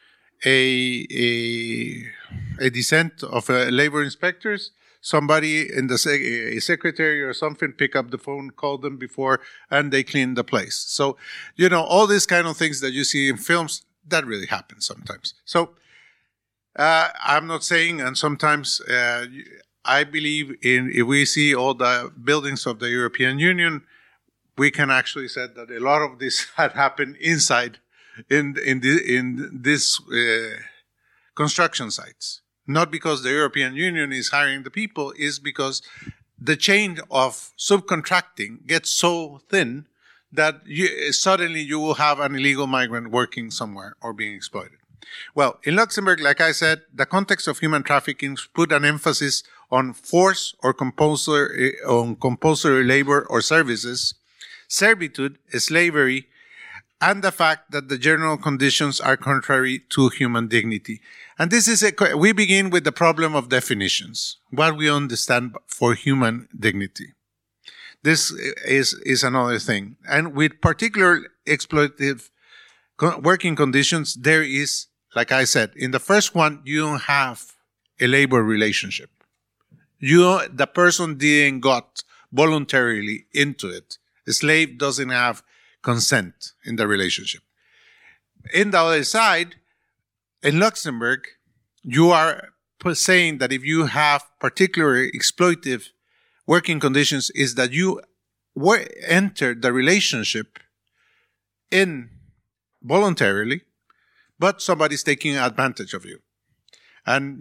a descent of labor inspectors. Somebody in the a secretary or something pick up the phone, call them before, and they clean the place. So, all these kind of things that you see in films, that really happens sometimes. So, I'm not saying, and sometimes I believe if we see all the buildings of the European Union, we can actually say that a lot of this had happened inside in this construction sites. Not because the European Union is hiring the people, is because the chain of subcontracting gets so thin that suddenly you will have an illegal migrant working somewhere or being exploited. Well, in Luxembourg, like I said, the context of human trafficking put an emphasis on force or compulsory labor or services, servitude, slavery, and the fact that the general conditions are contrary to human dignity. And this is we begin with the problem of definitions, what we understand for human dignity. This is another thing. And with particular exploitative working conditions, there is, like I said, in the first one, you don't have a labor relationship. The person didn't got voluntarily into it. A slave doesn't have consent in the relationship. In the other side, in Luxembourg, you are saying that if you have particularly exploitative working conditions, is that you enter the relationship in voluntarily, but somebody's taking advantage of you. And,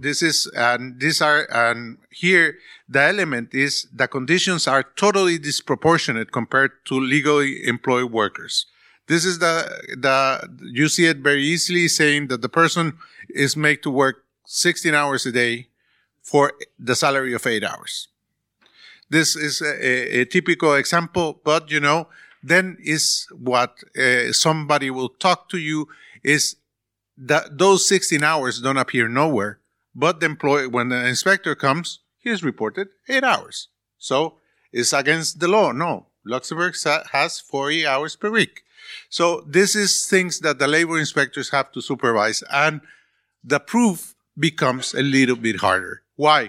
here the element is the conditions are totally disproportionate compared to legally employed workers. This is you see it very easily saying that the person is made to work 16 hours a day for the salary of 8 hours. This is a typical example, but, then is what somebody will talk to you is that those 16 hours don't appear nowhere, but when the inspector comes, he is reported 8 hours. So it's against the law. No, Luxembourg has 40 hours per week. So this is things that the labor inspectors have to supervise, and the proof becomes a little bit harder. Why?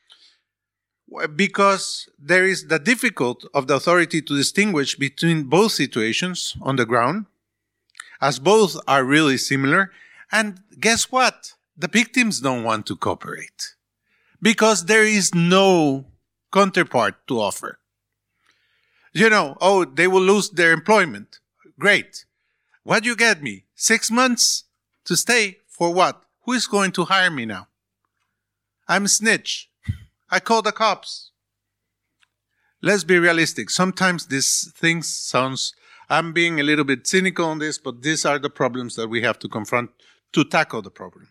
Because there is the difficulty of the authority to distinguish between both situations on the ground, as both are really similar. And guess what? The victims don't want to cooperate because there is no counterpart to offer. They will lose their employment. Great. What you get me? 6 months to stay for what? Who is going to hire me now? I'm a snitch. I call the cops. Let's be realistic. Sometimes these things sounds, I'm being a little bit cynical on this, but these are the problems that we have to confront to tackle the problem.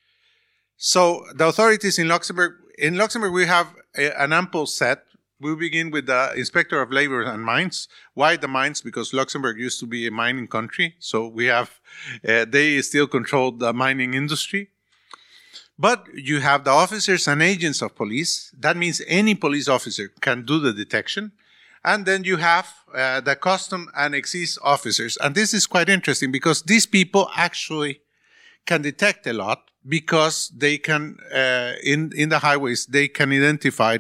So the authorities in Luxembourg we have an ample set. We begin with the Inspector of Labor and Mines. Why the mines? Because Luxembourg used to be a mining country. So we have, they still control the mining industry. But you have the officers and agents of police. That means any police officer can do the detection. And then you have the custom and excise officers. And this is quite interesting because these people actually can detect a lot because they can, in the highways, they can identify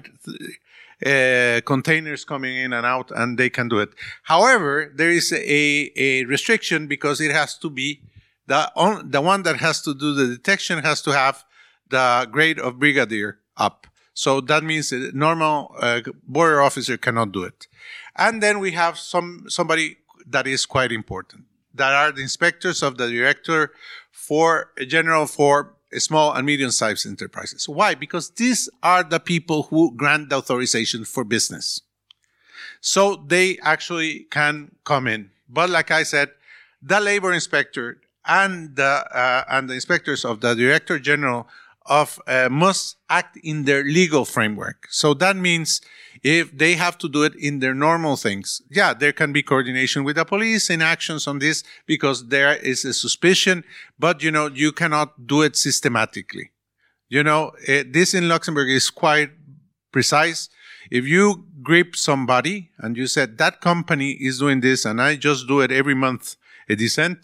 containers coming in and out, and they can do it. However, there is a restriction because it has to be the one that has to do the detection has to have the grade of brigadier up. So that means a normal border officer cannot do it. And then we have somebody that is quite important. That are the inspectors of the director for small and medium-sized enterprises. Why? Because these are the people who grant the authorization for business. So they actually can come in. But like I said, the labor inspector and the inspectors of the Director General must act in their legal framework. So that means if they have to do it in their normal things, there can be coordination with the police in actions on this because there is a suspicion, but you cannot do it systematically. This in Luxembourg is quite precise. If you grip somebody and you said that company is doing this and I just do it every month, a descent,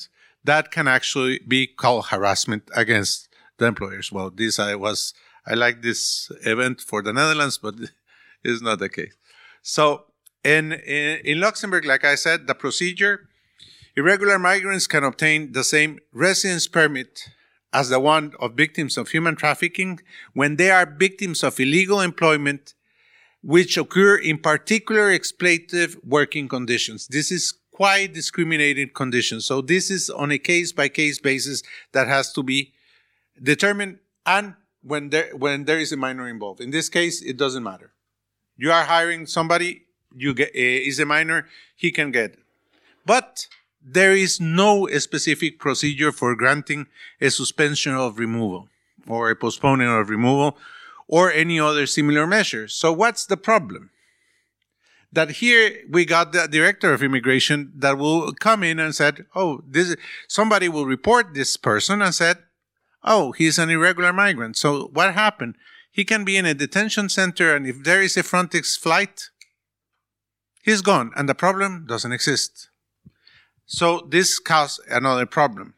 that can actually be called harassment against the employers. Well, I like this event for the Netherlands, but it's not the case. So in Luxembourg, like I said, the procedure, irregular migrants can obtain the same residence permit as the one of victims of human trafficking when they are victims of illegal employment which occur in particular exploitative working conditions. This is quite discriminating conditions. So this is on a case-by-case basis that has to be determined, and when there is a minor involved. In this case, it doesn't matter. You are hiring somebody, is a minor, he can get it. But there is no specific procedure for granting a suspension of removal or a postponing of removal or any other similar measure. So what's the problem? That here we got the director of immigration that will come in and said, somebody will report this person and said, he's an irregular migrant. So what happened? He can be in a detention center, and if there is a Frontex flight, he's gone, and the problem doesn't exist. So this caused another problem.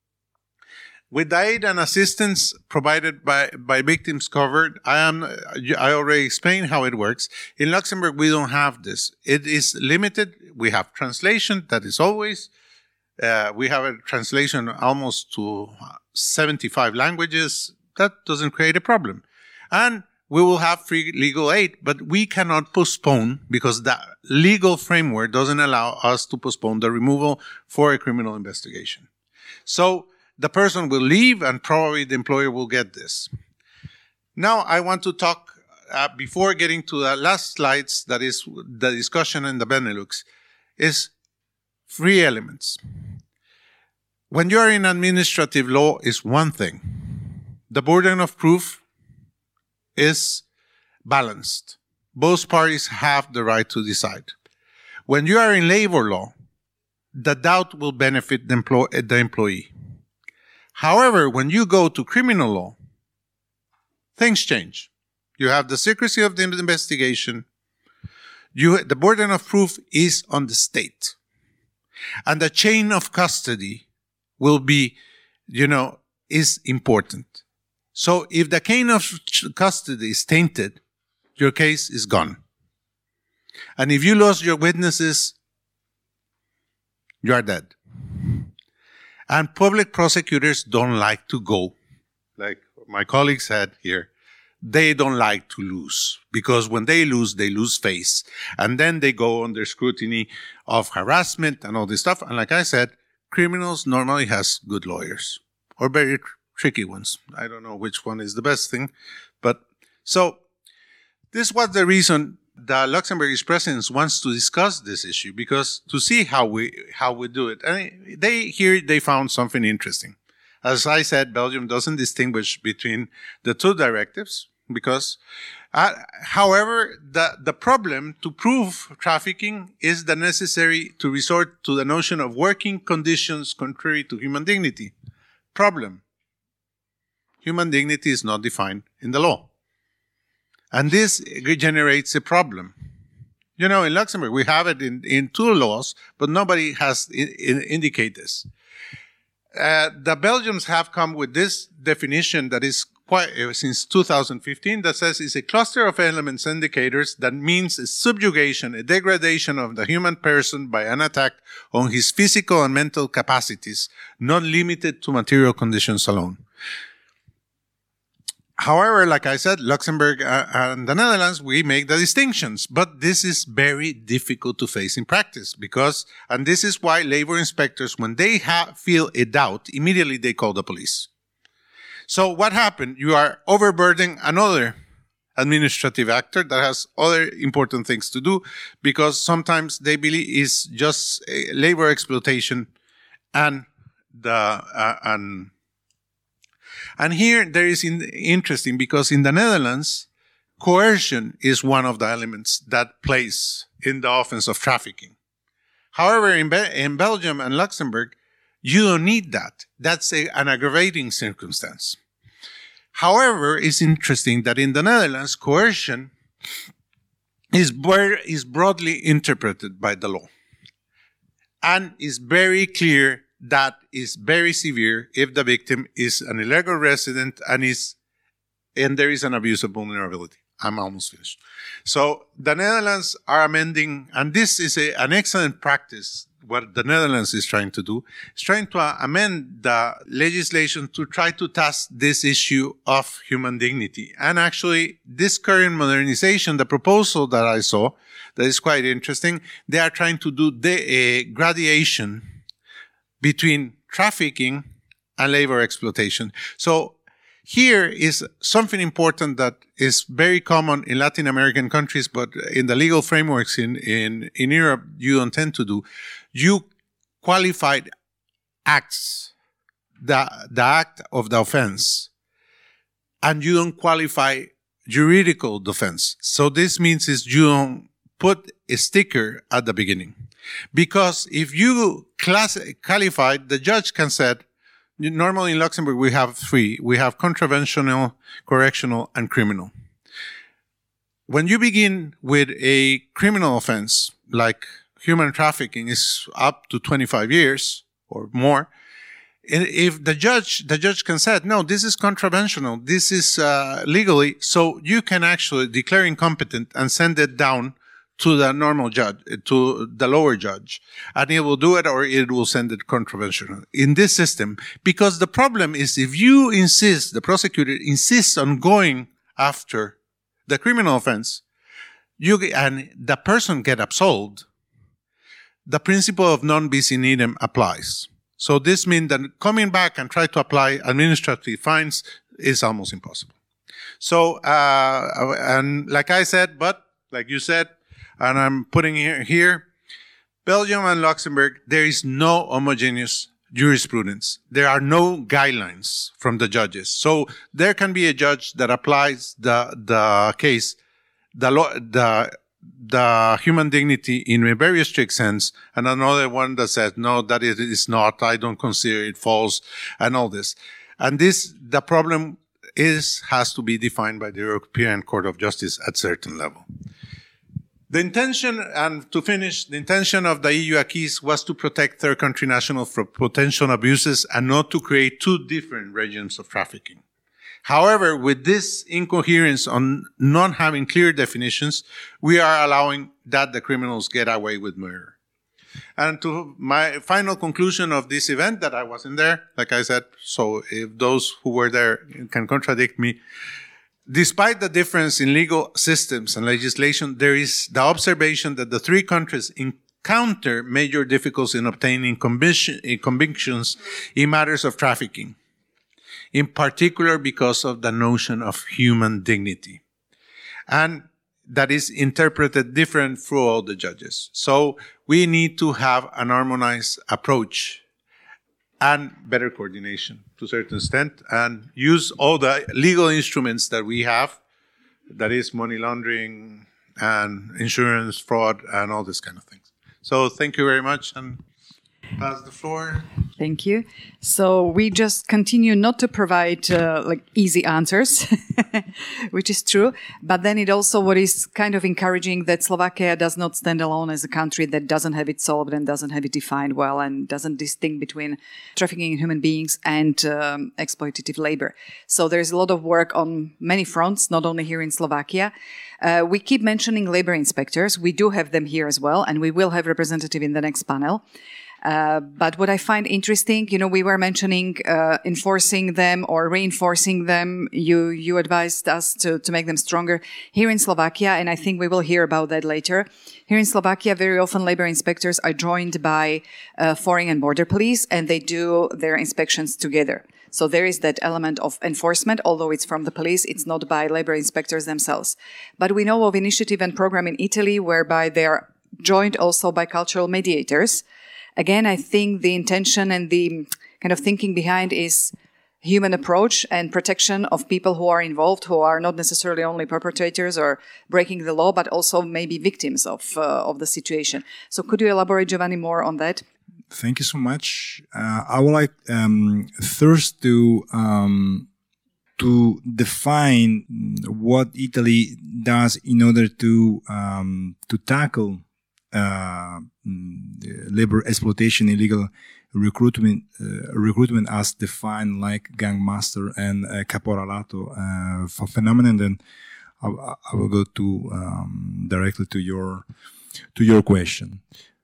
With the aid and assistance provided by victims covered, I already explained how it works. In Luxembourg, we don't have this. It is limited. We have translation, that is always. We have a translation almost to 75 languages. That doesn't create a problem. And we will have free legal aid, but we cannot postpone because the legal framework doesn't allow us to postpone the removal for a criminal investigation. So the person will leave, and probably the employer will get this. Now, I want to talk, before getting to the last slides, that is the discussion in the Benelux, is 3 elements. When you are in administrative law, is one thing. The burden of proof is balanced. Both parties have the right to decide. When you are in labor law, the doubt will benefit the employee. However, when you go to criminal law, things change. You have the secrecy of the investigation. The burden of proof is on the state. And the chain of custody will be, is important. So if the chain of custody is tainted, your case is gone. And if you lost your witnesses, you are dead. And public prosecutors don't like to go, like my colleague said here, they don't like to lose, because when they lose face. And then they go under scrutiny of harassment and all this stuff. And like I said, criminals normally has good lawyers, or very tricky ones. I don't know which one is the best thing. But so this was the reason the Luxembourgish presidency wants to discuss this issue, because to see how we do it. And they found something interesting. As I said, Belgium doesn't distinguish between the 2 directives, because, however, the problem to prove trafficking is the necessary to resort to the notion of working conditions contrary to human dignity. Problem. Human dignity is not defined in the law. And this generates a problem. In Luxembourg, we have it in 2 laws, but nobody has indicate this. The Belgians have come with this definition that is quite since 2015 that says it's a cluster of elements indicators that means a subjugation, a degradation of the human person by an attack on his physical and mental capacities, not limited to material conditions alone. However, like I said, Luxembourg and the Netherlands, we make the distinctions. But this is very difficult to face in practice and this is why labor inspectors, when they feel a doubt, immediately they call the police. So what happened? You are overburdening another administrative actor that has other important things to do, because sometimes they believe it's just labor exploitation and And here there is interesting, because in the Netherlands, coercion is one of the elements that plays in the offense of trafficking. However, in Belgium and Luxembourg, you don't need that. That's an aggravating circumstance. However, it's interesting that in the Netherlands, coercion is broadly interpreted by the law. And it's very clear that is very severe if the victim is an illegal resident and there is an abuse of vulnerability. I'm almost finished. So the Netherlands are amending, and this is an excellent practice. What the Netherlands is trying to do is trying to amend the legislation to try to tackle this issue of human dignity. And actually, this current modernization, the proposal that I saw, that is quite interesting, they are trying to do the gradation between trafficking and labor exploitation. So here is something important that is very common in Latin American countries, but in the legal frameworks in Europe, you don't tend to do. You qualified acts, the act of the offense, and you don't qualify juridical defense. So this means is you don't put a sticker at the beginning. Because if you qualified, the judge can say, normally in Luxembourg we have three. We have contraventional, correctional, and criminal. When you begin with a criminal offense, like human trafficking is up to 25 years or more, if the judge can say, no, this is contraventional, this is legally, so you can actually declare incompetent and send it down to the normal judge, to the lower judge, and it will do it or it will send it contraventional in this system. Because the problem is if you insist, the prosecutor insists on going after the criminal offense, and the person get absolved, the principle of non bis in idem applies. So this means that coming back and try to apply administrative fines is almost impossible. So, and like I said, but like you said, and I'm putting here, Belgium and Luxembourg, there is no homogeneous jurisprudence. There are no guidelines from the judges. So there can be a judge that applies the case, the human dignity in a very strict sense, and another one that says, no, that it is not, I don't consider it false, and all this. And the problem has to be defined by the European Court of Justice at certain level. The intention, and to finish, the intention of the EU acquis was to protect third country nationals from potential abuses and not to create two different regimes of trafficking. However, with this incoherence on not having clear definitions, we are allowing that the criminals get away with murder. And to my final conclusion of this event, that I wasn't there, like I said, so if those who were there can contradict me, despite the difference in legal systems and legislation, there is the observation that the three countries encounter major difficulties in obtaining convictions in matters of trafficking, in particular because of the notion of human dignity. And that is interpreted different through all the judges. So we need to have an harmonized approach and better coordination to a certain extent, and use all the legal instruments that we have, that is money laundering and insurance fraud and all these kind of things. So thank you very much, and pass the floor. Thank you. So we just continue not to provide easy answers, which is true. But then it also what is kind of encouraging that Slovakia does not stand alone as a country that doesn't have it solved and doesn't have it defined well and doesn't distinguish between trafficking in human beings and exploitative labor. So there's a lot of work on many fronts, not only here in Slovakia. We keep mentioning labor inspectors. We do have them here as well, and we will have representative in the next panel. But what I find interesting, we were mentioning enforcing them or reinforcing them. You advised us to make them stronger here in Slovakia, and I think we will hear about that later. Here in Slovakia, very often labor inspectors are joined by foreign and border police, and they do their inspections together. So there is that element of enforcement, although it's from the police, it's not by labor inspectors themselves. But we know of initiative and program in Italy whereby they are joined also by cultural mediators. Again, I think the intention and the kind of thinking behind is human approach and protection of people who are involved, who are not necessarily only perpetrators or breaking the law, but also maybe victims of the situation. So could you elaborate, Giovanni, more on that? Thank you so much. I would like first to define what Italy does in order to tackle labor exploitation, illegal recruitment as defined like gangmaster and caporalato phenomenon, then I will go to directly to your question.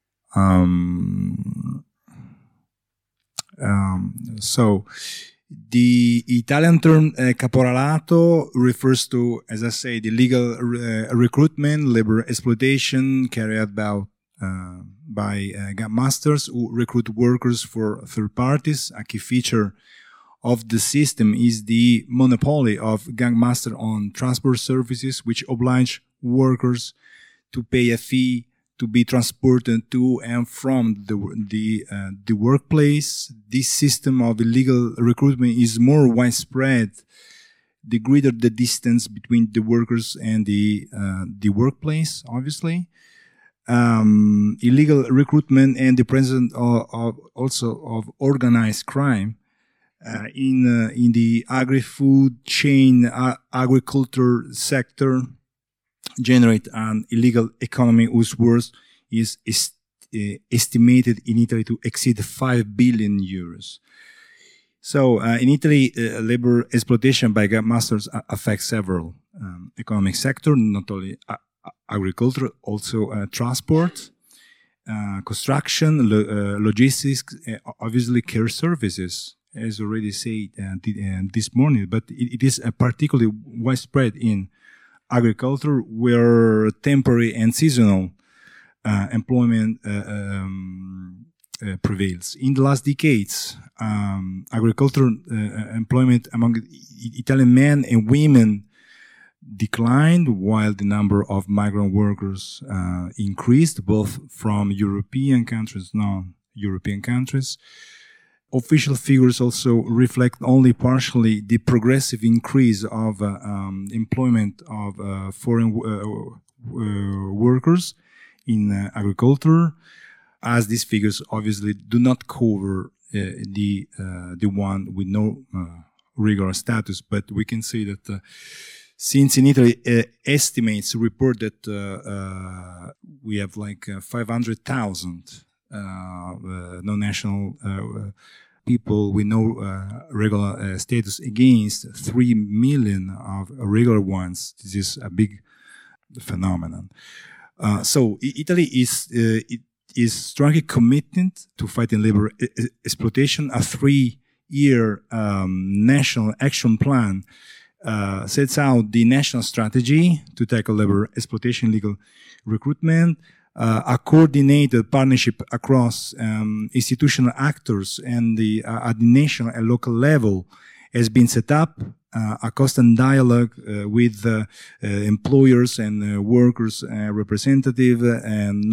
So the Italian term caporalato refers to, as I say, the legal recruitment, labor exploitation carried out by gangmasters who recruit workers for third parties. A key feature of the system is the monopoly of gangmaster on transport services, which oblige workers to pay a fee to be transported to and from the workplace. This system of illegal recruitment is more widespread the greater the distance between the workers and the workplace, obviously. Illegal recruitment and the presence of organized crime in the agri-food chain, agriculture sector generate an illegal economy whose worth is estimated in Italy to exceed 5 billion euros. So in Italy, labor exploitation by gangmasters affects several economic sectors, not only agriculture, also transport, construction, logistics, obviously care services, as already said this morning, but it is particularly widespread in agriculture, where temporary and seasonal employment prevails. In the last decades, agricultural employment among Italian men and women declined, while the number of migrant workers increased, both from European countries, non-European countries. Official figures also reflect only partially the progressive increase of employment of foreign workers in agriculture, as these figures obviously do not cover the one with no regular status. But we can say that since in Italy estimates report that we have like 500,000 non-national people with no regular status against 3 million of regular ones. This is a big phenomenon. So Italy is strongly committed to fighting labor exploitation. A 3-year national action plan sets out the national strategy to tackle labor exploitation, legal recruitment. A coordinated partnership across institutional actors and at the national and local level has been set up. A constant dialogue with employers and workers representative and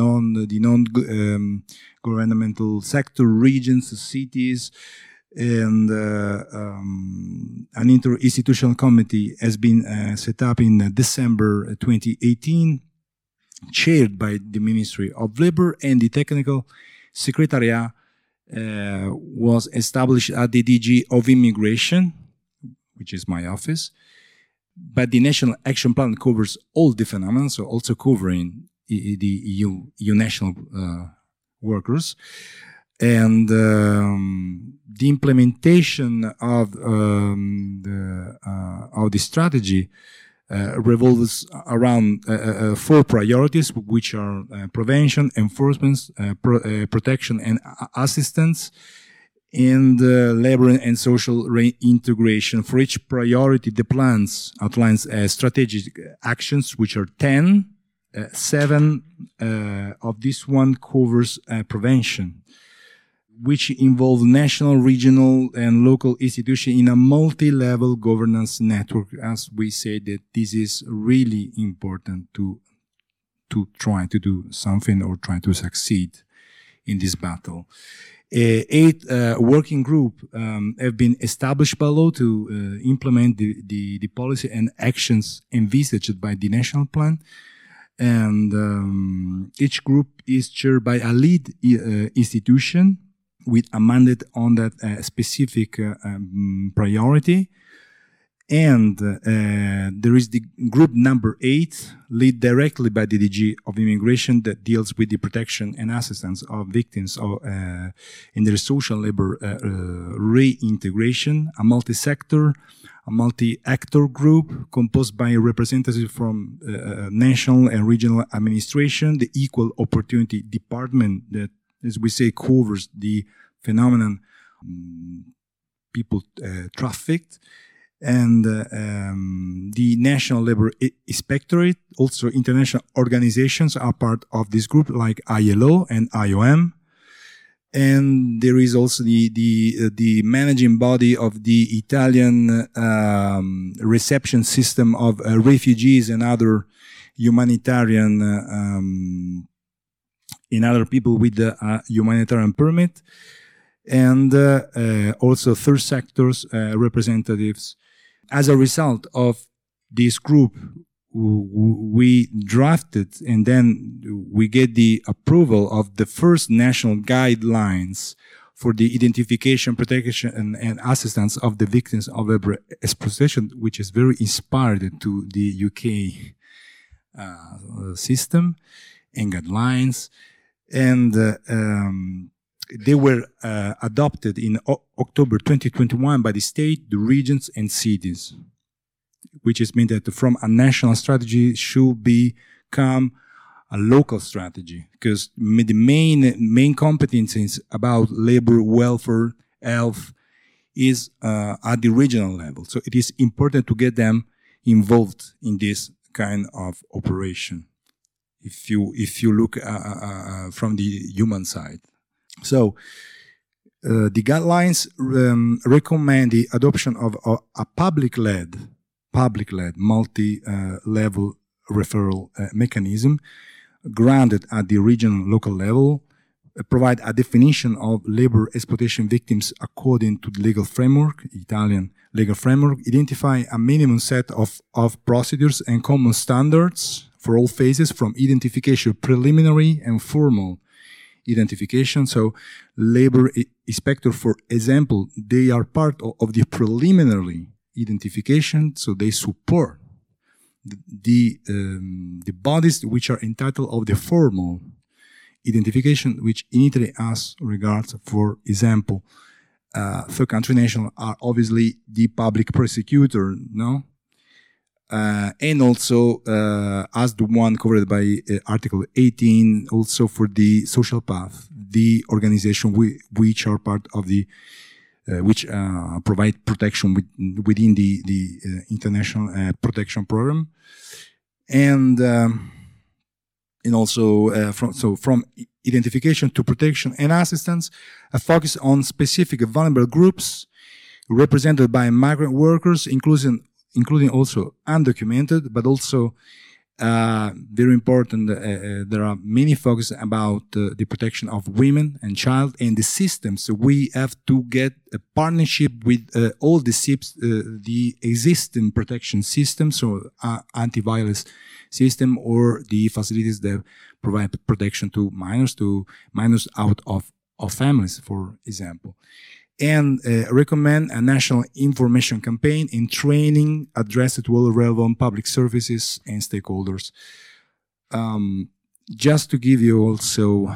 non-governmental sector, regions, cities, and an interinstitutional committee has been set up in December 2018. Chaired by the Ministry of Labor, and the technical secretariat was established at the DG of Immigration, which is my office. But the National Action Plan covers all the phenomena, so also covering the EU national workers. And the implementation of the strategy revolves around 4 priorities, which are prevention, enforcement, protection, and assistance, and labor and social reintegration. For each priority, the plans outlines strategic actions, which are 10. 7 of this one covers prevention, which involve national, regional, and local institutions in a multi-level governance network. As we say, that this is really important to try to do something or try to succeed in this battle. 8 working groups have been established by law to implement the policy and actions envisaged by the national plan. And each group is chaired by a lead institution with a mandate on that specific priority. And there is the group number 8, led directly by the DG of Immigration, that deals with the protection and assistance of victims in their social labor reintegration, a multi-sector, a multi-actor group composed by representatives from national and regional administration, the Equal Opportunity Department that, as we say, covers the phenomenon people trafficked, and the National Labor Inspectorate. Also, international organizations are part of this group, like ILO and IOM. And there is also the managing body of the Italian reception system of refugees and other humanitarian and other people with the humanitarian permit. And also third sectors representatives. As a result of this group, we drafted and then we get the approval of the first national guidelines for the identification, protection, and assistance of the victims of labor exploitation, which is very inspired to the UK system and guidelines. And they were adopted in October 2021 by the state, the regions, and cities, which is meant that from a national strategy should become a local strategy, because the main competencies about labor, welfare, health is at the regional level. So it is important to get them involved in this kind of operation. If you look from the human side. So, the guidelines recommend the adoption of a public-led, multi-level referral mechanism granted at the regional local level, provide a definition of labor exploitation victims according to the legal framework, Italian legal framework, identify a minimum set of procedures and common standards for all phases, from identification, preliminary and formal identification. So labor inspector, for example, they are part of the preliminary identification, so they support the bodies which are entitled of the formal identification, which in Italy as regards, for example, third country national are obviously the public prosecutor, no? And also, as the one covered by Article 18, also for the social path, the organization which are part of the, which provide protection within the international protection program, and also from identification to protection and assistance, a focus on specific vulnerable groups represented by migrant workers, including also undocumented, but also very important. There are many focus about the protection of women and child and the systems. So we have to get a partnership with all the existing protection systems, so anti-violence system or the facilities that provide protection to minors out of families, for example. And recommend a national information campaign and training addressed to all relevant public services and stakeholders. Just to give you also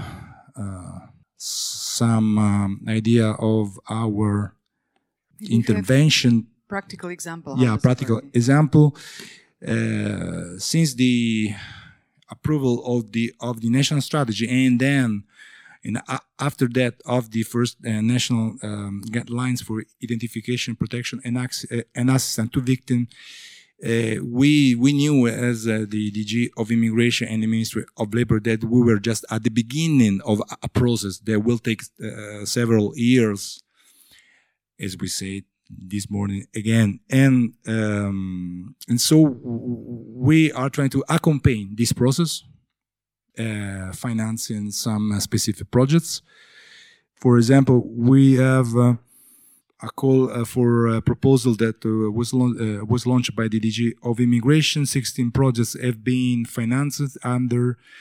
some idea of our intervention. Practical example. Yeah, practical example. Since the approval of the national strategy, and then after that of the first national guidelines for identification, protection, and assistance to victims, we knew as the DG of Immigration and the Ministry of Labor that we were just at the beginning of a process that will take several years, as we said this morning again, and so we are trying to accompany this process, financing some specific projects. For example, we have a call for a proposal that was launched by the DG of Immigration. 16 projects have been financed under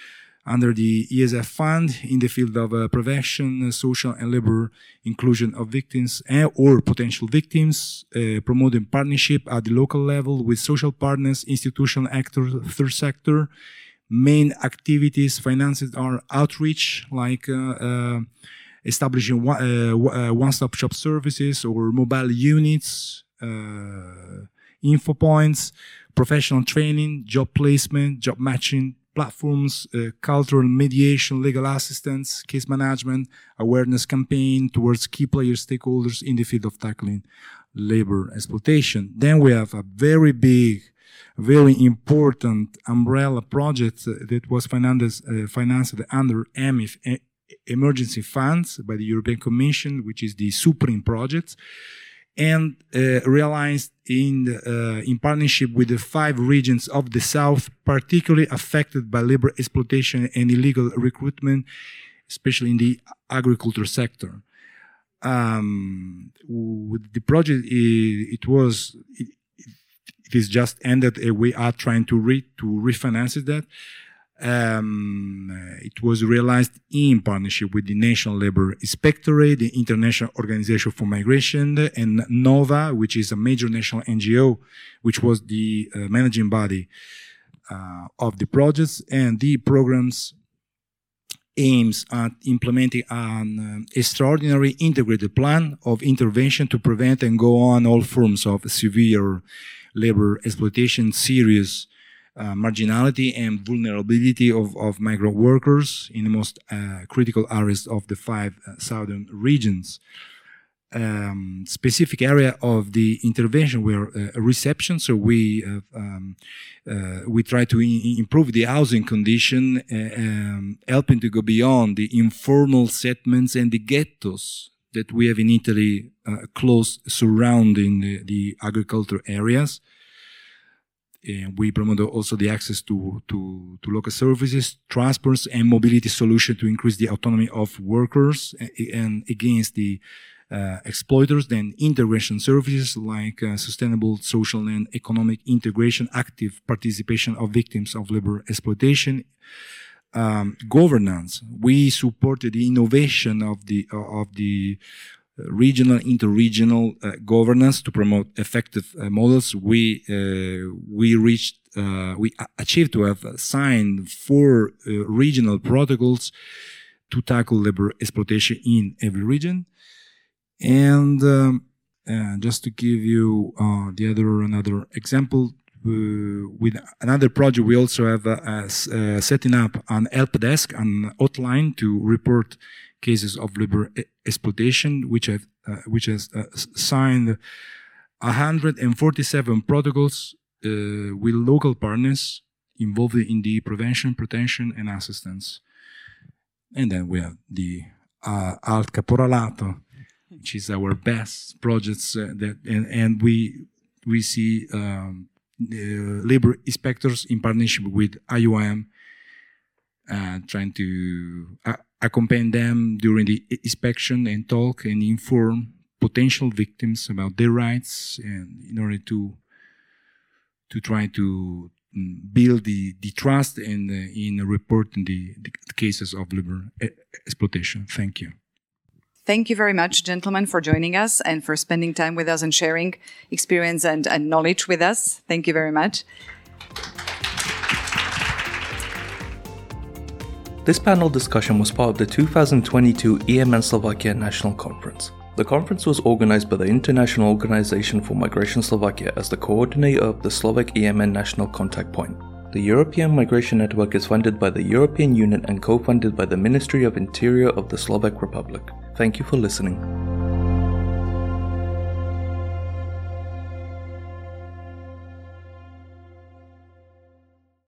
under the ESF fund in the field of prevention, social and labor inclusion of victims or potential victims, promoting partnership at the local level with social partners, institutional actors, third sector. Main activities financed are outreach, like establishing one-stop shop services or mobile units, info points, professional training, job placement, job matching platforms, cultural mediation, legal assistance, case management, awareness campaign towards key players, stakeholders in the field of tackling labor exploitation. Then we have a very big, very important umbrella project that was financed under EMIF, emergency funds, by the European Commission, which is the Supreme project, and realized in partnership with the 5 regions of the South, particularly affected by labor exploitation and illegal recruitment, especially in the agriculture sector. With the project, it is just ended. We are trying to refinance that. It was realized in partnership with the National Labor Inspectorate, the International Organization for Migration, and NOVA, which is a major national NGO, which was the managing body of the projects. And the programs aims at implementing an extraordinary integrated plan of intervention to prevent and go on all forms of severe labor exploitation, serious marginality and vulnerability of migrant workers in the most critical areas of the 5 southern regions. Specific area of the intervention were reception, so we try to improve the housing condition, helping to go beyond the informal settlements and the ghettos that we have in Italy, close surrounding the agricultural areas. We promote also the access to local services, transports, and mobility solution to increase the autonomy of workers and against the exploiters. Then integration services like sustainable social and economic integration, active participation of victims of labor exploitation. Governance. We supported the innovation of the regional, interregional governance to promote effective models. We achieved to have signed 4 regional protocols to tackle labor exploitation in every region. And just to give you another example, with another project, we also have setting up an help desk, an hotline to report cases of labor exploitation, which has signed 147 protocols with local partners involved in the prevention, protection, and assistance. And then we have the Alt Caporalato, which is our best projects, and we see labor inspectors in partnership with IOM, trying to accompany them during the inspection and talk and inform potential victims about their rights, and in order to try to build the trust and in reporting the cases of labor exploitation. Thank you. Thank you very much, gentlemen, for joining us and for spending time with us and sharing experience and knowledge with us. Thank you very much. This panel discussion was part of the 2022 EMN Slovakia National Conference. The conference was organized by the International Organization for Migration Slovakia as the coordinator of the Slovak EMN National Contact Point. The European Migration Network is funded by the European Union and co-funded by the Ministry of Interior of the Slovak Republic. Thank you for listening.